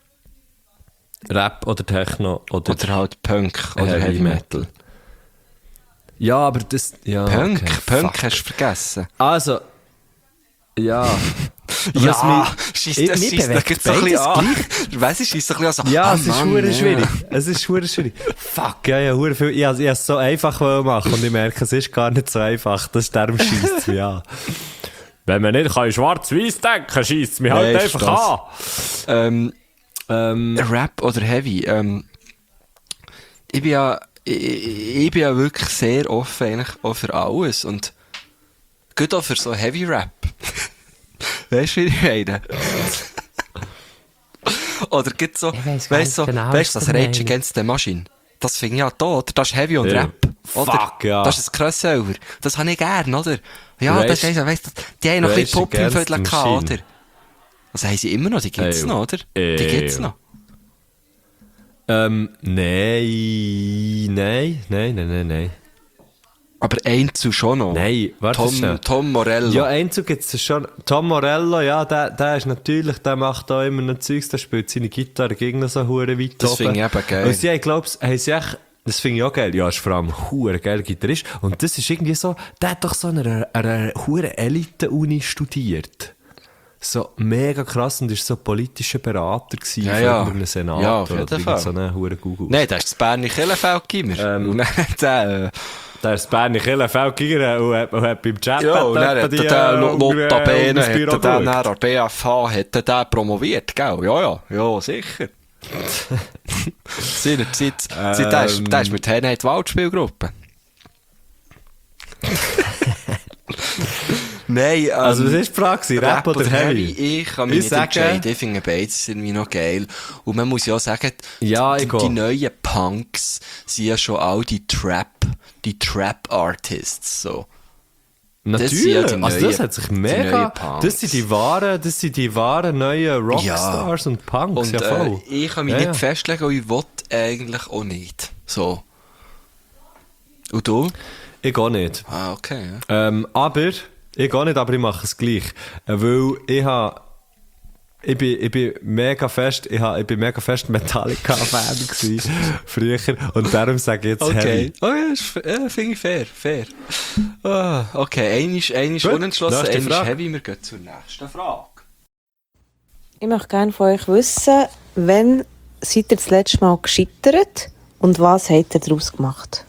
Speaker 2: Rap oder Techno oder
Speaker 1: halt Punk oder Heavy Metal.
Speaker 2: Ja, aber das... Ja,
Speaker 1: Punk?
Speaker 2: okay,
Speaker 1: Punk
Speaker 2: fuck.
Speaker 1: hast du vergessen.
Speaker 2: Also... Ja...
Speaker 1: Ja,
Speaker 2: mich
Speaker 1: das scheisst da gibt's so ein bisschen an. Weißt du, scheisst so ein bisschen an so,
Speaker 2: Ja, es ist
Speaker 1: Mann,
Speaker 2: schwierig
Speaker 1: ja.
Speaker 2: schwierig. Es ist schwierig schwierig. Fuck, ja, hure viel. Ich habe es so einfach machen und ich merke, es ist gar nicht so einfach. Das ist darum scheisst es mich an. Wenn man nicht schwarz-weiß denken kann, scheisst es mich halt
Speaker 1: Nein,
Speaker 2: einfach
Speaker 1: ist
Speaker 2: an.
Speaker 1: Rap oder Heavy, ich bin ja wirklich sehr offen eigentlich auch für alles und gut auch für so Heavy Rap. Weißt du, wie ich meine? Oder gibt's so,
Speaker 4: Ich weiss
Speaker 1: weißt du,
Speaker 4: genau,
Speaker 1: weißt,
Speaker 4: was
Speaker 1: das
Speaker 4: du
Speaker 1: Rage
Speaker 4: meinst.
Speaker 1: Against the Machine, das finde ich ja da, oder? Das ist Heavy und
Speaker 2: Ja.
Speaker 1: Rap, oder?
Speaker 2: Fuck, ja.
Speaker 1: Das ist ein Crossover. Das habe ich gern, oder? Ja,
Speaker 2: Rage-
Speaker 1: das ist so, weißt du, die haben noch ein bisschen
Speaker 2: Rage
Speaker 1: Pop im
Speaker 2: Against
Speaker 1: Viertel
Speaker 2: the
Speaker 1: gehabt,
Speaker 2: Machine.
Speaker 1: oder? Das haben sie immer noch, die gibt's
Speaker 2: Ew.
Speaker 1: noch, oder? Die gibt's noch.
Speaker 2: Nein.
Speaker 1: Aber Einzel schon noch.
Speaker 2: Nein, warte schnell.
Speaker 1: Tom Morello.
Speaker 2: Ja, Einzug gibt es schon. Tom Morello, ja, der ist natürlich, der macht da immer noch Zeugs, der spielt seine Gitarre gegen so hure weit
Speaker 1: Das
Speaker 2: oben.
Speaker 1: finde ich eben geil.
Speaker 2: Und sie, ich glaube, das finde ich auch geil. Ja, ist vor allem hure geil Gitarrist. Und das ist irgendwie so, der hat doch so an einer hure Elite-Uni studiert. So mega krass und ist so politischer Berater gewesen
Speaker 1: Ja,
Speaker 2: von
Speaker 1: ja.
Speaker 2: einem Senator.
Speaker 1: Ja, auf jeden
Speaker 2: oder irgend
Speaker 1: Fall.
Speaker 2: so einen hure Google.
Speaker 1: Nein, das ist das Berner Kirchenfeld Gimmer. Und dann der,
Speaker 2: Der ist Berner Kirchenfeld gegangen und hat beim Chat
Speaker 1: ja, und dann hat der Notabene, hat der dann
Speaker 2: dann
Speaker 1: an der BFH, hat der promoviert, gell? Ja, sicher. Seinerzeit, der ist mit Henheit Waldspielgruppe. Nein,
Speaker 2: Also, was ist die Frage? Rap oder Heavy?
Speaker 1: Ich kann mich
Speaker 2: Ich
Speaker 1: nicht
Speaker 2: sage-
Speaker 1: entscheiden. Ich finde beides irgendwie noch geil. Und man muss ja auch sagen,
Speaker 2: Ja, ich
Speaker 1: die
Speaker 2: gehe.
Speaker 1: neuen Punks sind ja schon all die Trap-Artists, so. Das sind ja
Speaker 2: Natürlich.
Speaker 1: die
Speaker 2: Also
Speaker 1: neuen-
Speaker 2: das hat sich
Speaker 1: die
Speaker 2: mega...
Speaker 1: neuen Punks.
Speaker 2: Das sind die wahren neuen Rockstars und Punks,
Speaker 1: Und
Speaker 2: ja voll.
Speaker 1: ich kann mich
Speaker 2: Ja,
Speaker 1: nicht
Speaker 2: ja.
Speaker 1: festlegen und ich will eigentlich auch nicht. So. Und du?
Speaker 2: Ich gehe nicht.
Speaker 1: Ah, okay. Ja.
Speaker 2: Aber... Ich gehe nicht, aber ich mache es gleich. Weil ich bin mega fest Metallica-Fan gewesen, früher. Und darum sage ich jetzt Heavy.
Speaker 1: Oh ja, finde ich fair. Ah, okay, einisch
Speaker 2: Gut,
Speaker 1: unentschlossen,
Speaker 2: nächste
Speaker 1: einisch
Speaker 2: Frage.
Speaker 1: heavy. Wir gehen zur nächsten Frage.
Speaker 5: Ich möchte gerne von euch wissen, wann seid ihr das letzte Mal gescheitert und was habt ihr daraus gemacht?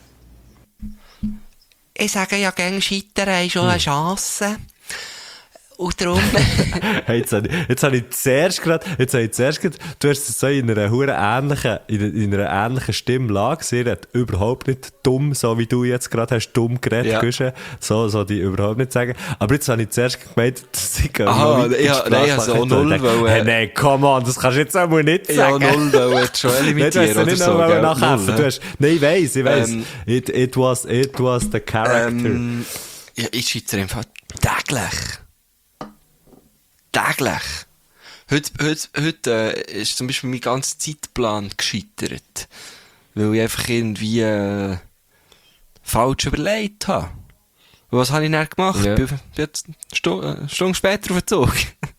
Speaker 1: Ich sage ja gerne, Scheitern ist schon eine Chance. Und darum...
Speaker 2: Hey, jetzt habe ich zuerst gerade, du hast es so in einer ähnlichen Stimmlage gesehen, er hat überhaupt nicht dumm, so wie du jetzt gerade hast, dumm geredet,
Speaker 1: Ja.
Speaker 2: Guschen. So die überhaupt nicht sagen. Aber jetzt habe ich zuerst gemeint, dass ich
Speaker 1: Aha, nein, also null, weil,
Speaker 2: Hey, nein, come on, das kannst du jetzt auch mal nicht
Speaker 1: Ja,
Speaker 2: sagen.
Speaker 1: null, weil jetzt schon
Speaker 2: Nein, du hast
Speaker 1: limitieren
Speaker 2: ja
Speaker 1: oder
Speaker 2: nicht
Speaker 1: so,
Speaker 2: noch
Speaker 1: gell?
Speaker 2: nachhelfen.
Speaker 1: Null,
Speaker 2: Du hast, nein, ich weiss. It was the character.
Speaker 1: Ja, ich scheitere im Fall täglich. Heute ist zum Beispiel mein ganzer Zeitplan gescheitert. Weil ich einfach irgendwie falsch überlegt habe. Und was habe ich dann gemacht?
Speaker 2: Ja.
Speaker 1: Bin jetzt eine Stunde später auf den Zug.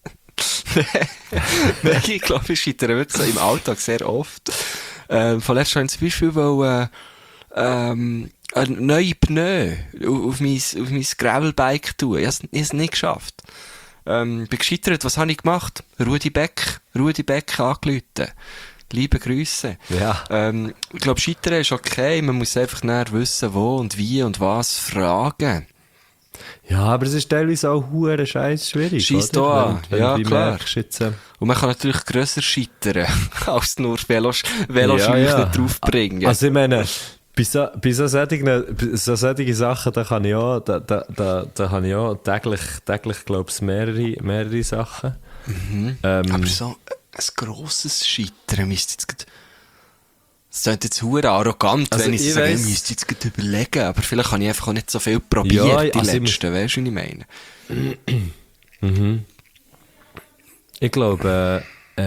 Speaker 1: Nein, ich glaube, ich scheitere wirklich so im Alltag sehr oft. Vorletzt habe ich zum Beispiel eine neue Pneu auf mein Gravelbike tun. Ich habe es nicht geschafft. Bin gescheitert, was habe ich gemacht? Rudi Beck angerufen. Liebe Grüße.
Speaker 2: Ja.
Speaker 1: Ich glaube, Scheitern ist okay, man muss einfach näher wissen, wo und wie und was fragen.
Speaker 2: Ja, aber es ist teilweise auch hure scheiß schwierig.
Speaker 1: Scheiss
Speaker 2: oder?
Speaker 1: da an.
Speaker 2: Wenn
Speaker 1: Ja,
Speaker 2: du
Speaker 1: klar.
Speaker 2: merkst, jetzt,
Speaker 1: Und man kann natürlich grösser scheitern, als nur Veloschläuche nicht draufbringen.
Speaker 2: Also ich meine, bei so solchen Sachen, da kann ich auch, da habe ich auch täglich glaube ich, mehrere Sachen.
Speaker 1: Aber so ein grosses Scheitern müsste jetzt grad... Das klingt jetzt hure arrogant,
Speaker 2: Also
Speaker 1: wenn ich
Speaker 2: ich
Speaker 1: sage, ich
Speaker 2: weiss-
Speaker 1: müsste jetzt grad überlegen, aber vielleicht habe ich einfach auch nicht so viel probiert,
Speaker 2: Ja,
Speaker 1: die
Speaker 2: also ich
Speaker 1: letzten, weißt du, was ich meine?
Speaker 2: Ich glaube,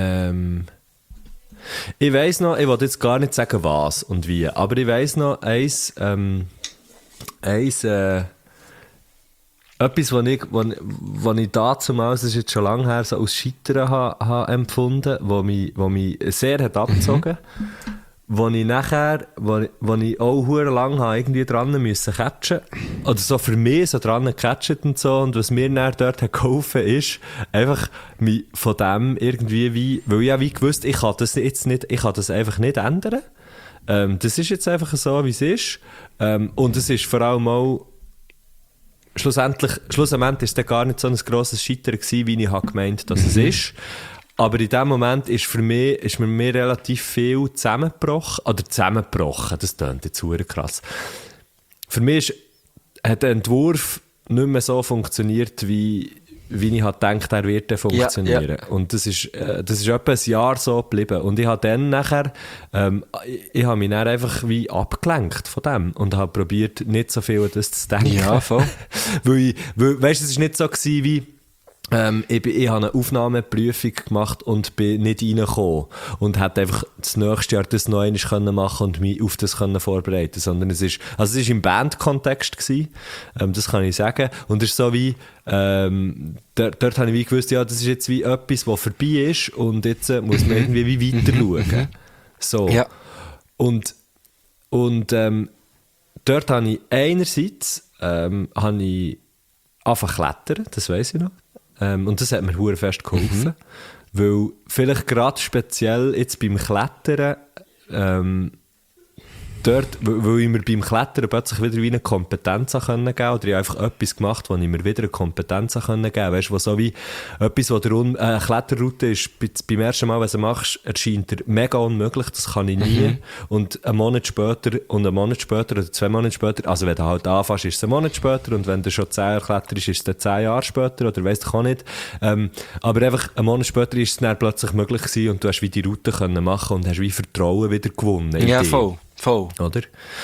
Speaker 2: ich weiss noch, ich wollte jetzt gar nicht sagen was und wie, aber ich weiss noch etwas, was ich damals, das ist jetzt schon lange her, so aus Scheitern habe empfunden, wo mich sehr hat abgezogen, wo ich auch hure lang habe irgendwie dran müssen catchen, oder so für mich so dran gecatcht und so, und was mir dann dort hat geholfen ist, einfach mich von dem irgendwie weil ich ja wie gewusst, ich kann das einfach nicht ändern. Das ist jetzt einfach so, wie es ist. Und es ist vor allem auch schlussendlich war es dann gar nicht so ein grosses Scheitern gewesen, wie ich habe gemeint, dass es ist. Aber in dem Moment ist mir relativ viel zusammengebrochen, das klingt jetzt super krass. Für mich hat der Entwurf nicht mehr so funktioniert, wie ich halt gedacht, er wird dann funktionieren. Ja. Und das ist etwa ein Jahr so geblieben. Und ich habe dann nachher, ich habe mich dann einfach wie abgelenkt von dem und habe probiert, nicht so viel an das zu denken.
Speaker 1: Ja, voll.
Speaker 2: weil weißt du, es war nicht so gewesen, wie, ich habe eine Aufnahmeprüfung gemacht und bin nicht reingekommen und hätte einfach das nächste Jahr das noch einmal machen und mich auf das vorbereiten, sondern es ist im Bandkontext gewesen, das kann ich sagen, und es ist so wie, dort habe ich wie gewusst, ja, das ist jetzt wie etwas, was vorbei ist und jetzt muss man irgendwie wie weiter schauen. So. Ja. Und dort habe ich einerseits, angefangen klettern, das weiss ich noch. Und das hat mir verdammt fest geholfen. Weil vielleicht gerade speziell jetzt beim Klettern, weil ich mir beim Klettern plötzlich wieder wie eine Kompetenz geben konnte, oder ich habe einfach etwas gemacht, wo ich mir wieder eine Kompetenz geben konnte. Weißt du, so wie etwas, wo eine Kletterroute ist, beim ersten Mal, wenn du sie machst, erscheint dir mega unmöglich, das kann ich nie. Und einen Monat später oder 2 Monate später, also wenn du halt anfängst, ist es ein Monat später, und wenn du schon 10 Jahre kletterst, ist es dann 10 Jahre später, oder weiss ich auch nicht. Aber einfach einen Monat später ist es dann plötzlich möglich gewesen, und du hast wie die Route können machen und hast wie Vertrauen wieder gewonnen.
Speaker 1: Ja, voll.
Speaker 2: Oder?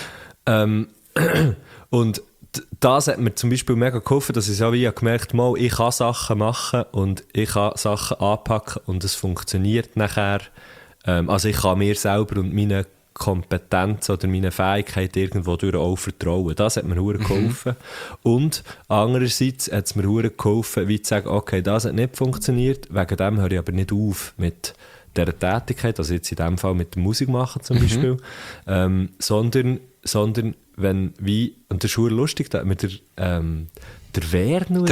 Speaker 2: Und das hat mir zum Beispiel mega geholfen, dass ich so wie gemerkt habe, ich kann Sachen machen und ich kann Sachen anpacken und es funktioniert nachher. Also ich kann mir selber und meine Kompetenz oder meine Fähigkeit irgendwo durch auch vertrauen. Das hat mir verdammt geholfen. Und andererseits hat es mir verdammt geholfen, wie zu sagen, okay, das hat nicht funktioniert, wegen dem höre ich aber nicht auf mit dieser Tätigkeit, also jetzt in dem Fall mit der Musik machen zum Beispiel, sondern wenn wie, und das ist verdammt lustig, da hat mir der Wernu,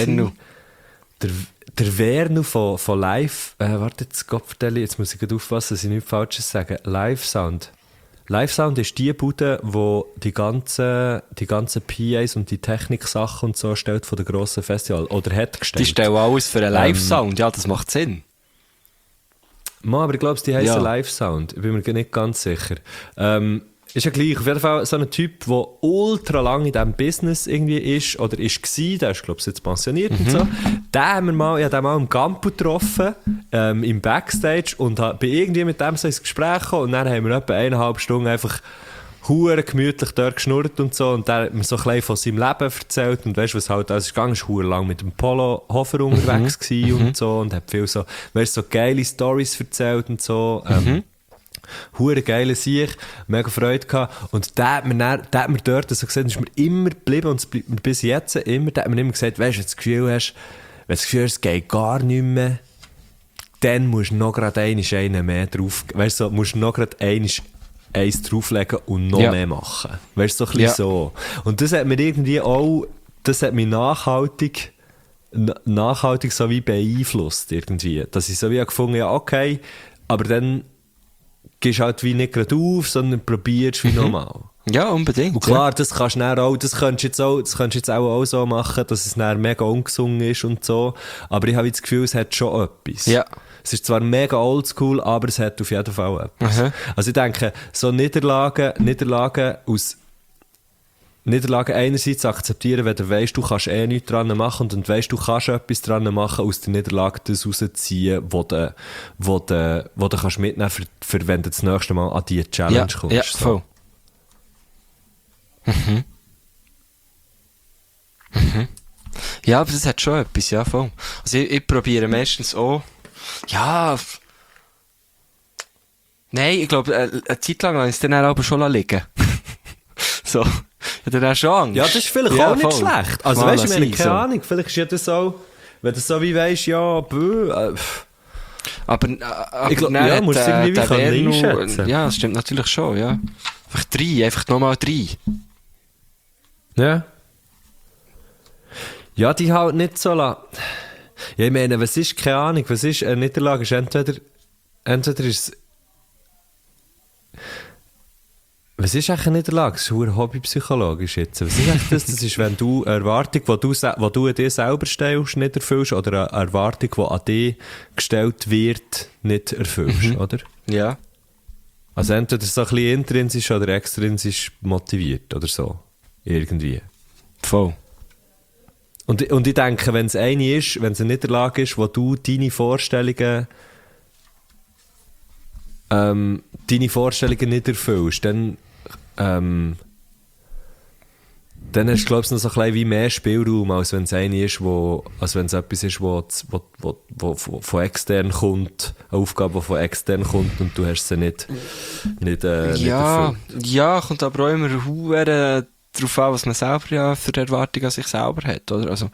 Speaker 2: der Wernu von Live, warte jetzt, jetzt muss ich gerade aufpassen, dass ich nichts Falsches sage, Live Sound ist die Bude, wo die ganzen PAs und die Technik-Sachen und so stellt von den grossen Festivals, oder hat gestellt.
Speaker 1: Die stellen alles für einen Live-Sound, ja, das macht Sinn.
Speaker 2: Aber ich glaube, die heißen Live-Sound. Ich bin mir nicht ganz sicher. Ist ja gleich. Auf jeden Fall so ein Typ, der ultra lang in diesem Business irgendwie ist, oder war, der ist, glaube ich, jetzt pensioniert und so. Ich habe den mal im Campo getroffen, im Backstage, und bin irgendwie mit dem so ins Gespräch gekommen, und dann haben wir etwa 1,5 Stunden einfach hure gemütlich dort geschnurrt und so, und der hat mir so ein bisschen von seinem Leben erzählt, und weißt du, was halt alles ist, ist hure lang mit dem Polo Hofer unterwegs gewesen und so, und hat viel so, weißt du, so geile Storys erzählt und so, hure geile Sieg, mega Freude gehabt, und der hat mir dort so gesagt, ist mir immer geblieben, und es bleibt mir bis jetzt immer, der hat mir immer gesagt, weißt du, wenn du das Gefühl hast, es geht gar nicht mehr, dann musst du noch gerade einen mehr drauf, weißt du, musst du noch gerade eins drauflegen und noch mehr machen. Weißt du, so ein bisschen so. Und das hat mir irgendwie auch, das hat mich nachhaltig so wie beeinflusst irgendwie. Dass ich so wie gefunden habe, ja, okay, aber dann gehst du halt wie nicht gerade auf, sondern probierst wie nochmal.
Speaker 1: Ja, unbedingt.
Speaker 2: Und klar, das kannst du auch, das könntest du jetzt auch so machen, dass es dann mega ungesungen ist und so. Aber ich habe das Gefühl, es hat schon etwas. Ja. Es ist zwar mega oldschool, aber es hat auf jeden Fall etwas. Mhm. Also ich denke, so Niederlagen einerseits akzeptieren, wenn du weisst, du kannst nichts dran machen, und weisst, du kannst etwas dran machen, aus der Niederlage das rausziehen, wo du kannst mitnehmen, für wenn du das nächste Mal an diese Challenge kommst. Ja, voll.
Speaker 1: Ja, aber das hat schon etwas, ja, voll. Also ich probiere meistens auch, ja, nein, ich glaube, eine Zeit lang habe ich es dann aber schon liegen. So, ja, dann hast du schon Angst.
Speaker 2: Ja, das ist vielleicht
Speaker 1: Ja,
Speaker 2: auch nicht
Speaker 1: voll.
Speaker 2: schlecht. Also
Speaker 1: Mal
Speaker 2: weißt du, ich meine,
Speaker 1: sein,
Speaker 2: keine
Speaker 1: so.
Speaker 2: Ahnung, vielleicht ist ja das auch, wenn du so wie weisst, ja,
Speaker 1: Aber
Speaker 2: Ich glaub,
Speaker 1: dann
Speaker 2: ja,
Speaker 1: hat,
Speaker 2: musst du irgendwie
Speaker 1: der
Speaker 2: können
Speaker 1: Verno-
Speaker 2: einschätzen.
Speaker 1: Ja, das stimmt natürlich schon, ja. Einfach nochmal 3.
Speaker 2: ja. Ja, die halt nicht so la. Ja, ich meine, was ist, keine Ahnung, was ist eine Niederlage? Ist entweder ist es. Was ist eigentlich eine Niederlage? Das ist verdammt hobbypsychologisch jetzt. Was ist eigentlich das? Das ist, wenn du eine Erwartung, die du an dir selber stellst, nicht erfüllst, oder eine Erwartung, die an dich gestellt wird, nicht erfüllst, oder?
Speaker 1: Ja.
Speaker 2: Also entweder so ein bisschen intrinsisch oder extrinsisch motiviert, oder so. Irgendwie.
Speaker 1: Voll.
Speaker 2: Und ich denke, wenn es eine ist, wenn es eine Niederlage ist, wo du deine Vorstellungen nicht erfüllst, dann hast du, glaube ich, noch so ein bisschen wie mehr Spielraum, als wenn es eine ist, als wenn es etwas ist, wo von extern kommt, eine Aufgabe, die von extern kommt, und du hast sie nicht
Speaker 1: Ja,
Speaker 2: erfüllt.
Speaker 1: ja, kommt aber auch immer verdammt darauf an, was man selber ja für die Erwartung an sich selber hat, oder? Also,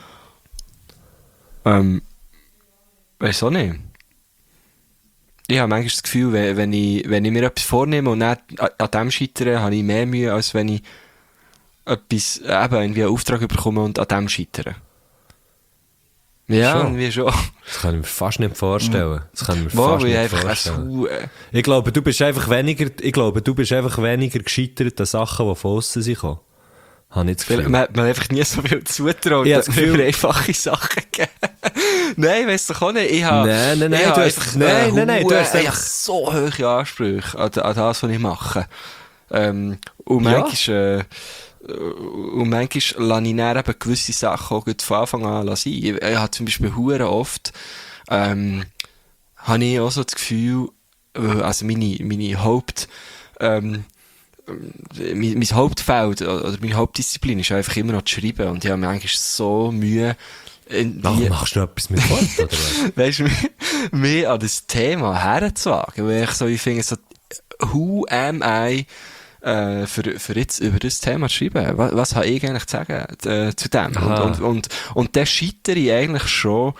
Speaker 1: weiss auch nicht. Ich habe manchmal das Gefühl, wenn ich mir etwas vornehme und dann an dem scheitere, habe ich mehr Mühe, als wenn ich etwas, eben irgendwie einen Auftrag bekomme und an dem scheitere. Ja,
Speaker 2: Schon?
Speaker 1: irgendwie schon.
Speaker 2: Das kann ich mir fast nicht vorstellen. Das kann ich mir
Speaker 1: Wo,
Speaker 2: fast
Speaker 1: weil ich
Speaker 2: nicht
Speaker 1: einfach
Speaker 2: vorstellen. Ich glaube, du bist einfach weniger gescheitert an Sachen, die von aussen sind gekommen. Habe ich das Gefühl.
Speaker 1: Man hat mir einfach nie so viel zutraut,
Speaker 2: Ich habe
Speaker 1: dass
Speaker 2: das
Speaker 1: mir
Speaker 2: Gefühl-
Speaker 1: einfache Sachen gegeben. Nein, weißt du auch nicht. Ich habe,
Speaker 2: Nein,
Speaker 1: ich
Speaker 2: du
Speaker 1: habe
Speaker 2: hast,
Speaker 1: einfach,
Speaker 2: nein, du hast
Speaker 1: ich habe
Speaker 2: einfach,
Speaker 1: so hohe Ansprüche an das, was ich mache. Und
Speaker 2: Ja.
Speaker 1: manchmal lasse ich dann eben gewisse Sachen auch gut von Anfang an sein. Ich habe zum Beispiel hure oft, habe ich auch so das Gefühl, also meine mein Hauptfeld oder meine Hauptdisziplin ist einfach immer noch das Schreiben, und ich habe mir eigentlich so Mühe,
Speaker 2: machst du noch etwas mit Wort, oder was?
Speaker 1: weißt du, mich an das Thema herzuwagen, weil ich finde so, who am I, für jetzt über das Thema zu schreiben? Was habe ich eigentlich zu sagen, zu dem?
Speaker 2: Aha.
Speaker 1: Und dann scheitere ich eigentlich schon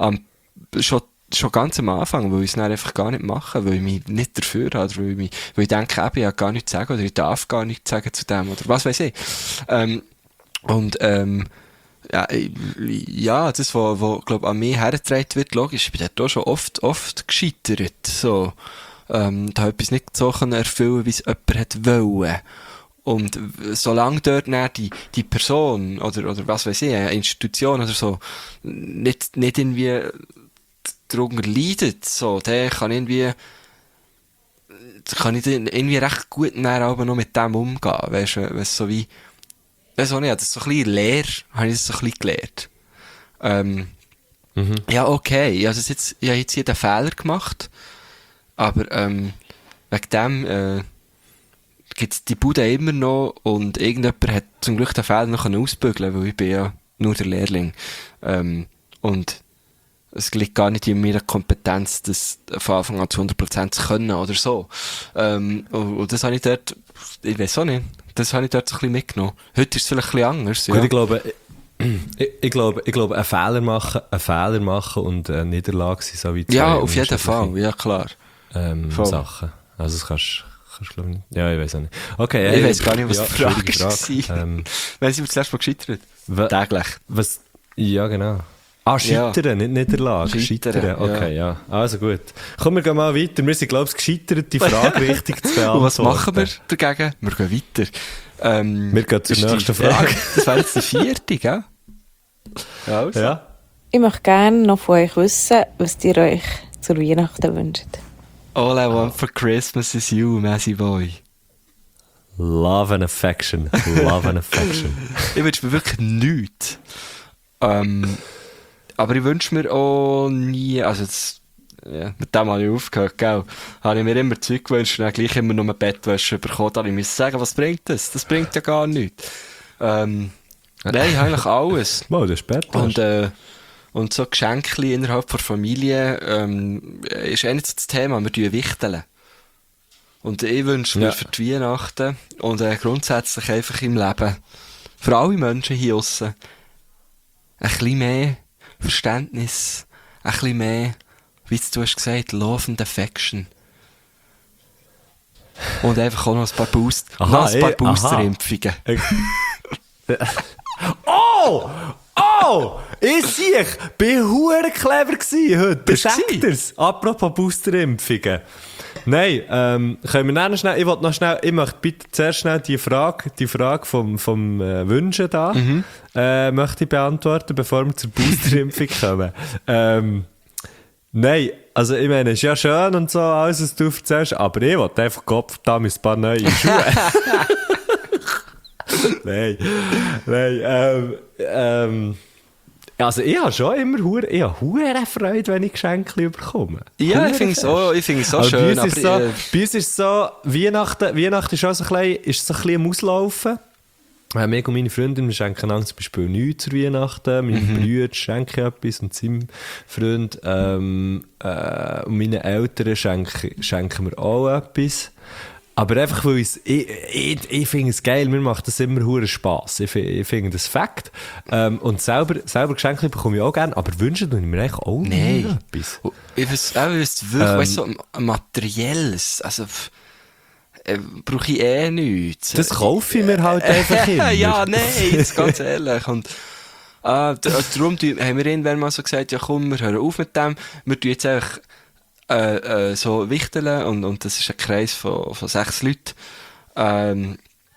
Speaker 1: ganz am Anfang, weil ich es dann einfach gar nicht mache, weil ich mich nicht dafür habe, weil ich denke, eben, ich habe gar nichts zu sagen, oder ich darf gar nichts sagen zu dem, oder was weiß ich. Ja, das, wo glaub, an mich hergetragen wird, logisch, ich bin dort auch schon oft gescheitert, so. Da etwas nicht so können erfüllen, wie es jemand hat wollen. Und solange dort dann die Person, oder was weiß ich, eine Institution oder so, nicht irgendwie darunter leidet, so, dann kann ich dann irgendwie recht gut dann aber noch mit dem umgehen, weißt du, was so wie, weißt du nicht, das ist so ein bisschen Lehr, habe ich das so ein bisschen gelernt. Ja, okay, ich habe jetzt hier den Fehler gemacht, aber, wegen dem, gibt's die Bude immer noch, und irgendjemand hat zum Glück den Fehler noch ausbügeln, weil ich bin ja nur der Lehrling. Und es liegt gar nicht in meiner Kompetenz, das von Anfang an zu 100% zu können oder so. Und das habe ich dort, ich weiß auch nicht, das habe ich dort so ein bisschen mitgenommen. Heute ist es vielleicht ein bisschen anders, ja.
Speaker 2: Gut, ich glaube, einen Fehler machen und eine Niederlage sind so wie zwei
Speaker 1: Ja, auf jeden
Speaker 2: unterschiedliche,
Speaker 1: Fall, ja klar. Voll.
Speaker 2: Sachen. Also das kannst glaube ich nicht. Ja, ich weiß auch nicht. Okay,
Speaker 1: Ich weiss gar nicht, was die Frage
Speaker 2: schwierige
Speaker 1: war. Wenn sie das letzte Mal gescheitert? Täglich.
Speaker 2: Ja, genau. Scheitern, nicht Niederlage. Scheitern, okay, ja. Also gut. Komm, wir gehen mal weiter. Wir sind, glaube ich, gescheitert, die Frage richtig zu beantworten.
Speaker 1: Und was machen wir dagegen? Wir gehen weiter.
Speaker 2: Wir gehen zur nächsten Frage.
Speaker 1: Das wäre jetzt die 4, gell? Ja, also.
Speaker 2: Ja.
Speaker 5: Ich möchte gerne noch von euch wissen, was ihr euch zur Weihnachten wünscht.
Speaker 1: All I want for Christmas is you, Messi Boy.
Speaker 2: Love and affection. Love and affection.
Speaker 1: Ich wünsche mir wirklich nichts. Aber ich wünsche mir auch nie, also jetzt, ja, mit dem habe ich aufgehört, gell, habe ich mir immer Zeug gewünscht und dann gleich immer nur Bettwäsche bekommen, da habe ich müssen sagen, was bringt das? Das bringt ja gar nichts. Nein, eigentlich alles.
Speaker 2: Wow, das ist besser.
Speaker 1: Und so Geschenke innerhalb der Familie ist auch nicht so das Thema. Wir tun wichteln. Und ich wünsche mir für die Weihnachten und grundsätzlich einfach im Leben, für alle Menschen hier draussen, ein bisschen mehr Verständnis, ein bisschen mehr, wie du hast gesagt, Love and Affection. Und einfach auch noch ein paar Boosterimpfungen.
Speaker 2: Oh! Ich bin hure clever gsi heute. Beschenkt er's. Apropos Boosterimpfungen. Nein, können wir dann schnell, ich möchte bitte zuerst schnell die Frage vom Wünschen da, möchte ich beantworten, bevor wir zur Boosterimpfung kommen. Nein, also ich meine, es ist ja schön und so, alles, was du erzählst, aber ich wollte einfach Gottverdammt ein paar neue Schuhe. Nein. Also ich habe schon immer hure Freude, wenn ich Geschenke bekomme.
Speaker 1: Ja, ich finde es auch schön.
Speaker 2: Bei uns ist es so, Weihnachten ist auch so ein bisschen am Auslaufen. Mir und meine Freundin, wir schenken einander zum Beispiel nichts zur Weihnachten. Meine Brüder schenken etwas und seinem Freund. Und meinen Eltern schenken wir auch etwas. Aber einfach, weil ich finde es geil, mir macht das immer hure Spass. Ich finde das Fakt. Und selber Geschenke bekomme ich auch gerne, aber wünschen tue ich mir eigentlich auch nie etwas.
Speaker 1: Ich wüsste wirklich, weißt du, so materielles, also, brauche ich nichts.
Speaker 2: Das kaufe ich mir halt einfach immer.
Speaker 1: Ja, nein, das ist ganz ehrlich. Und, darum haben wir irgendwann mal so gesagt, ja komm, wir hören auf mit dem, wir tun jetzt einfach, so wichteln und das ist ein Kreis von 6 Leuten.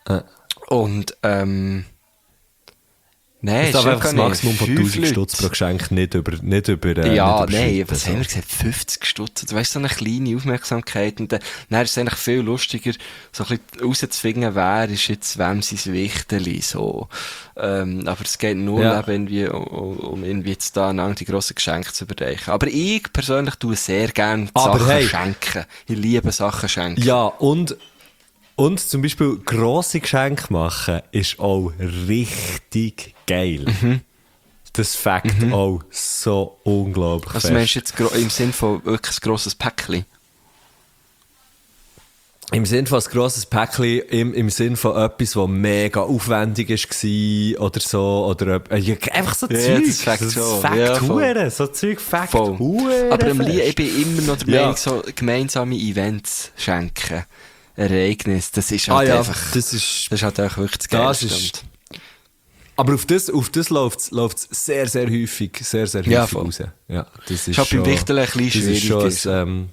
Speaker 1: Nein,
Speaker 2: das ist einfach das Maximum von 1000 Stutz pro Geschenk, nicht über
Speaker 1: ja,
Speaker 2: nicht
Speaker 1: nein, was haben wir gesagt? 50 Stutz. Du weißt, so eine kleine Aufmerksamkeit. Und dann ist es eigentlich viel lustiger, so ein bisschen rauszufinden, wer ist jetzt wem sein Wichterli, so. Aber es geht nur eben irgendwie, um irgendwie jetzt da die grossen Geschenke zu überreichen. Aber ich persönlich tue sehr gerne Sachen schenken. Ich liebe Sachen schenken.
Speaker 2: Ja, und zum Beispiel grosse Geschenke machen ist auch richtig geil. Das Fakt auch so unglaublich
Speaker 1: also
Speaker 2: fest.
Speaker 1: meinst du jetzt im Sinn von wirklich ein grosses Päckchen?
Speaker 2: Im Sinn von ein grosses Päckchen, im Sinn von etwas, das mega aufwendig war oder so, oder einfach so Zeug.
Speaker 1: Das Fakt schon.
Speaker 2: So Zeug, Fakt,
Speaker 1: Hure. Aber ich bin immer noch der Meinung, so gemeinsame Events schenken. Ereignis, das ist halt einfach, das ist halt einfach wirklich das Geilste.
Speaker 2: Aber auf das läuft es sehr, sehr häufig raus. Ja, das ist
Speaker 1: halt beim Wichteln ein bisschen schwierig.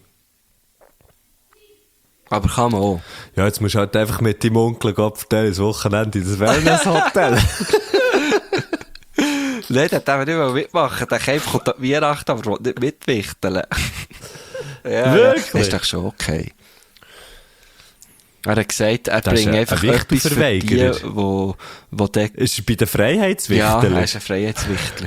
Speaker 1: Aber kann man auch.
Speaker 2: Ja, jetzt musst du halt einfach mit deinem Onkel vertellen, das Wochenende in das Wellness-Hotel.
Speaker 1: Nein, der darf nicht mal mitmachen. Der kommt an Weihnachten, aber will nicht mitwichteln.
Speaker 2: Wirklich?
Speaker 1: Das ist doch schon okay. Er hat gesagt, er bringt einfach etwas für die, wo der...
Speaker 2: Ist er bei den Freiheitswichteln?
Speaker 1: Ja, er ist ein Freiheitswichtler.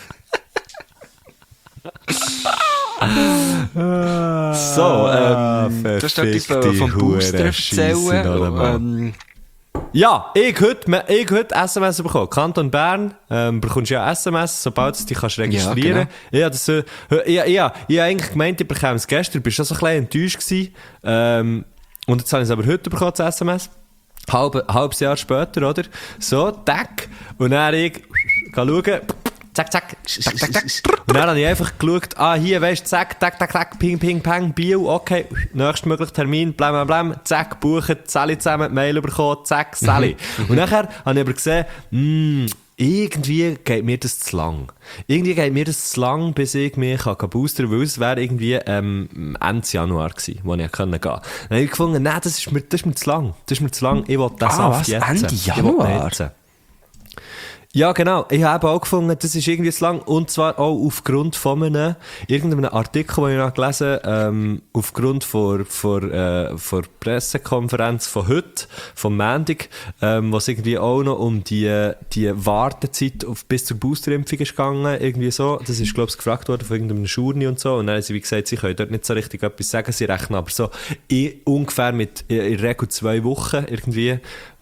Speaker 1: So, du hast etwas vom Booster erzählen.
Speaker 2: Ja, ich heute SMS bekommen. Kanton Bern, bekommst ja SMS, sobald du dich registrieren kannst. Ja, genau. Ich habe eigentlich gemeint, ich bekomme es gestern, bist schon so ein bisschen enttäuscht gewesen. Und jetzt habe ich es aber heute bekommen, das SMS. Halbes Jahr später, oder? So, tack. Und dann ich schauen. Zack. Und dann habe ich einfach geschaut, hier, weißt du, zack, tack, ping, pang, Bio, okay, nächstmöglichen Termin, blam, zack, buchen, Sally zusammen, Mail bekommen, zack, Sally. Und nachher habe ich aber gesehen, irgendwie geht mir das zu lang. Bis ich mich boostern kann, weil es wäre irgendwie Ende Januar gewesen, wo ich gehen konnte. Dann habe ich gefunden, nein, das ist mir zu lang. Ich will das Saft jetzt.
Speaker 1: Ende Januar?
Speaker 2: Ja, genau. Ich habe auch gefunden, das ist irgendwie zu lang. Und zwar auch aufgrund von irgendeinem Artikel, den ich noch gelesen habe, aufgrund von Pressekonferenz von heute, vom Montag, wo es irgendwie auch noch um die Wartezeit bis zur Boosterimpfung ist gegangen, irgendwie so. Das ist, glaube ich, gefragt worden von irgendeinem Schurni und so. Und dann haben sie, wie gesagt, sie können dort nicht so richtig etwas sagen. Sie rechnen aber so ungefähr mit in der Regel 2 Wochen irgendwie,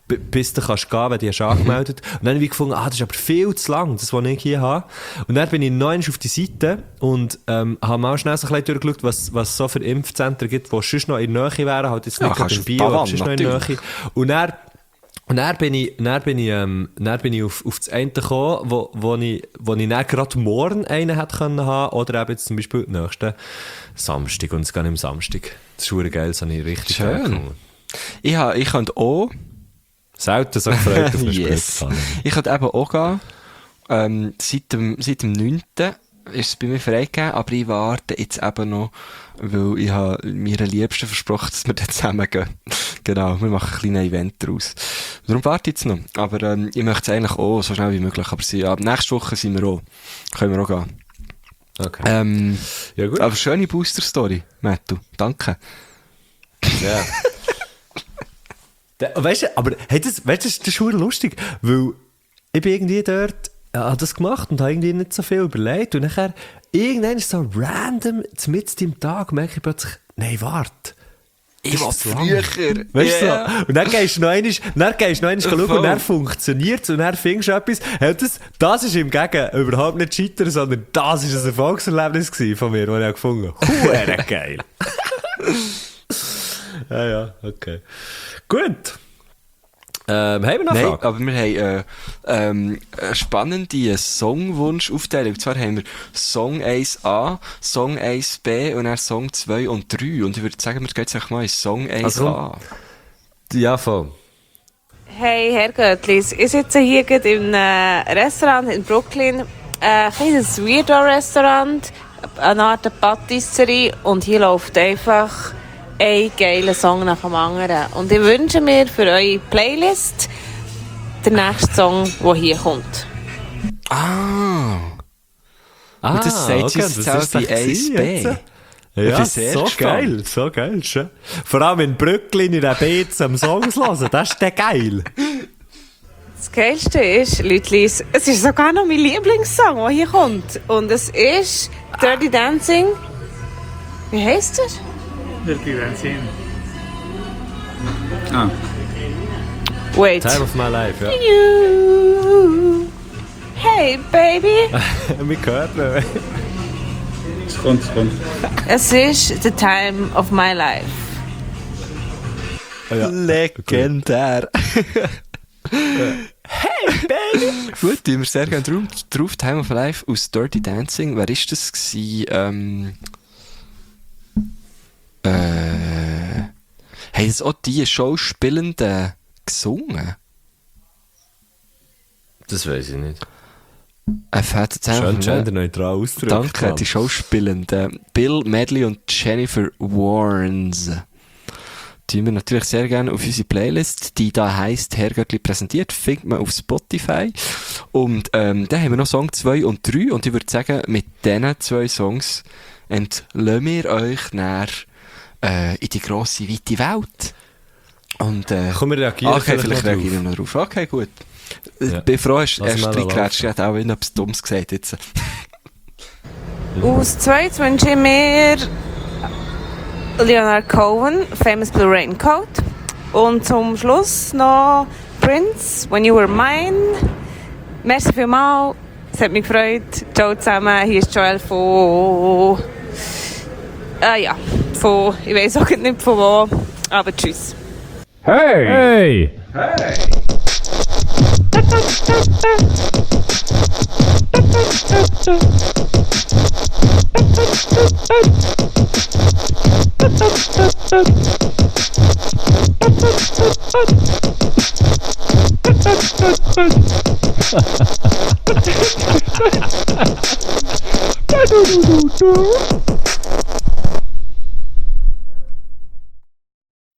Speaker 2: bis du kannst gehen, wenn du dich angemeldet hast. Und dann habe ich gefunden, das ist aber viel zu lang, das, was ich hier habe. Und dann bin ich noch einmal auf die Seite und habe mal schnell so ein bisschen durchgeschaut, was es so für Impfzentren gibt, die sonst noch in der Nähe wären, halt jetzt nicht gerade im Bio, aber sonst noch in der Nähe. Und dann bin ich auf das eine gekommen, wo ich dann gerade morgen einen hätte können haben, oder eben jetzt zum Beispiel den nächsten Samstag, und es geht nicht am Samstag. Das ist verdammt geil, das habe ich richtig
Speaker 1: schön. Ich könnte auch...
Speaker 2: Selten so gefreut, dass wir
Speaker 1: yes. Ich könnte eben auch gehen. Seit dem 9. ist es bei mir freigegeben, aber ich warte jetzt eben noch, weil ich habe meiner Liebsten versprochen, dass wir dann zusammen gehen. Genau, wir machen ein kleines Event daraus. Darum warte ich jetzt noch. Aber ich möchte es eigentlich auch so schnell wie möglich. Aber nächste Woche sind wir auch. Können wir auch gehen.
Speaker 2: Okay. Ja, gut.
Speaker 1: Aber schöne Booster-Story, Mattu. Danke.
Speaker 2: Ja. Weißt du, aber hey, das ist schon lustig, weil ich bin irgendwie dort, habe das gemacht und habe irgendwie nicht so viel überlegt und nachher irgendwann ist so random, mitten im Tag merke ich plötzlich, nein, warte.
Speaker 1: Ich war früher.
Speaker 2: Weißt du so? Und dann gehst du noch einmal schauen und dann funktioniert es und dann findest du etwas. Hey, das ist im Gegenteil überhaupt nicht Scheitern, sondern das ist ein Erfolgserlebnis von mir, das ich gefunden habe. Geil. Ja, okay. Gut. Haben wir noch Fragen?
Speaker 1: Aber wir haben eine spannende Songwunsch-Aufteilung. Und zwar haben wir Song 1a, Song 1b und dann Song 2 und 3. Und ich würde sagen, wir gehen jetzt mal in Song 1a.
Speaker 2: Also, ja, voll.
Speaker 5: Hey, Herr Göttlis, ich sitze hier gerade in einem Restaurant in Brooklyn. Ein kleines Weirdo-Restaurant, eine Art Patisserie. Und hier läuft einfach ein geiler Song nach dem anderen. Und ich wünsche mir für eure Playlist den nächsten Song, der hier kommt.
Speaker 1: Und das sagt
Speaker 2: okay,
Speaker 1: uns jetzt auch bei 1b.
Speaker 2: Ja, so geil. Schon. Vor allem in Brooklyn in der Beats am Songs hören, das ist der geil.
Speaker 5: Das Geilste ist, Leute, es ist sogar noch mein Lieblingssong, der hier kommt. Und es ist Dirty Dancing. Wie heisst er?
Speaker 6: Dirty Dancing.
Speaker 5: Wait.
Speaker 2: Time of my life, ja.
Speaker 5: You. Hey, baby.
Speaker 2: Wir hören.
Speaker 6: Es kommt.
Speaker 5: Es ist The Time of My Life.
Speaker 2: Oh, ja.
Speaker 1: Legendär.
Speaker 2: Hey, baby!
Speaker 1: Gut, tun wir sehr gerne drauf. Time of Life aus Dirty Dancing. Wer war das gewesen? Haben das auch die Schauspielenden gesungen?
Speaker 2: Das weiß ich nicht.
Speaker 1: Schön
Speaker 2: genderneutral ausdrücken.
Speaker 1: Danke, die Schauspielenden. Bill Medley und Jennifer Warnes. Die wir natürlich sehr gerne auf unsere Playlist, die da heisst Herrgöttli präsentiert, findet man auf Spotify. Und dann haben wir noch Song 2 und 3 und ich würde sagen, mit diesen 2 Songs entlösen wir euch näher in die grosse, weite Welt. Und
Speaker 2: komm, wir reagieren.
Speaker 1: Okay, vielleicht reagieren wir noch drauf. Okay, gut.
Speaker 2: Ja.
Speaker 1: Ich bin froh, hast du erst
Speaker 2: reingeklatscht.
Speaker 1: Ich hätte auch etwas Dummes gesagt jetzt.
Speaker 5: Aus zweit wünsche ich mir Leonard Cohen, Famous Blue Raincoat. Und zum Schluss noch Prince, When You Were Mine. Merci vielmals, es hat mich gefreut. Ciao zusammen, hier ist Joel von... ich weiss auch nicht von wo, aber tschüss.
Speaker 6: Hey! Hey!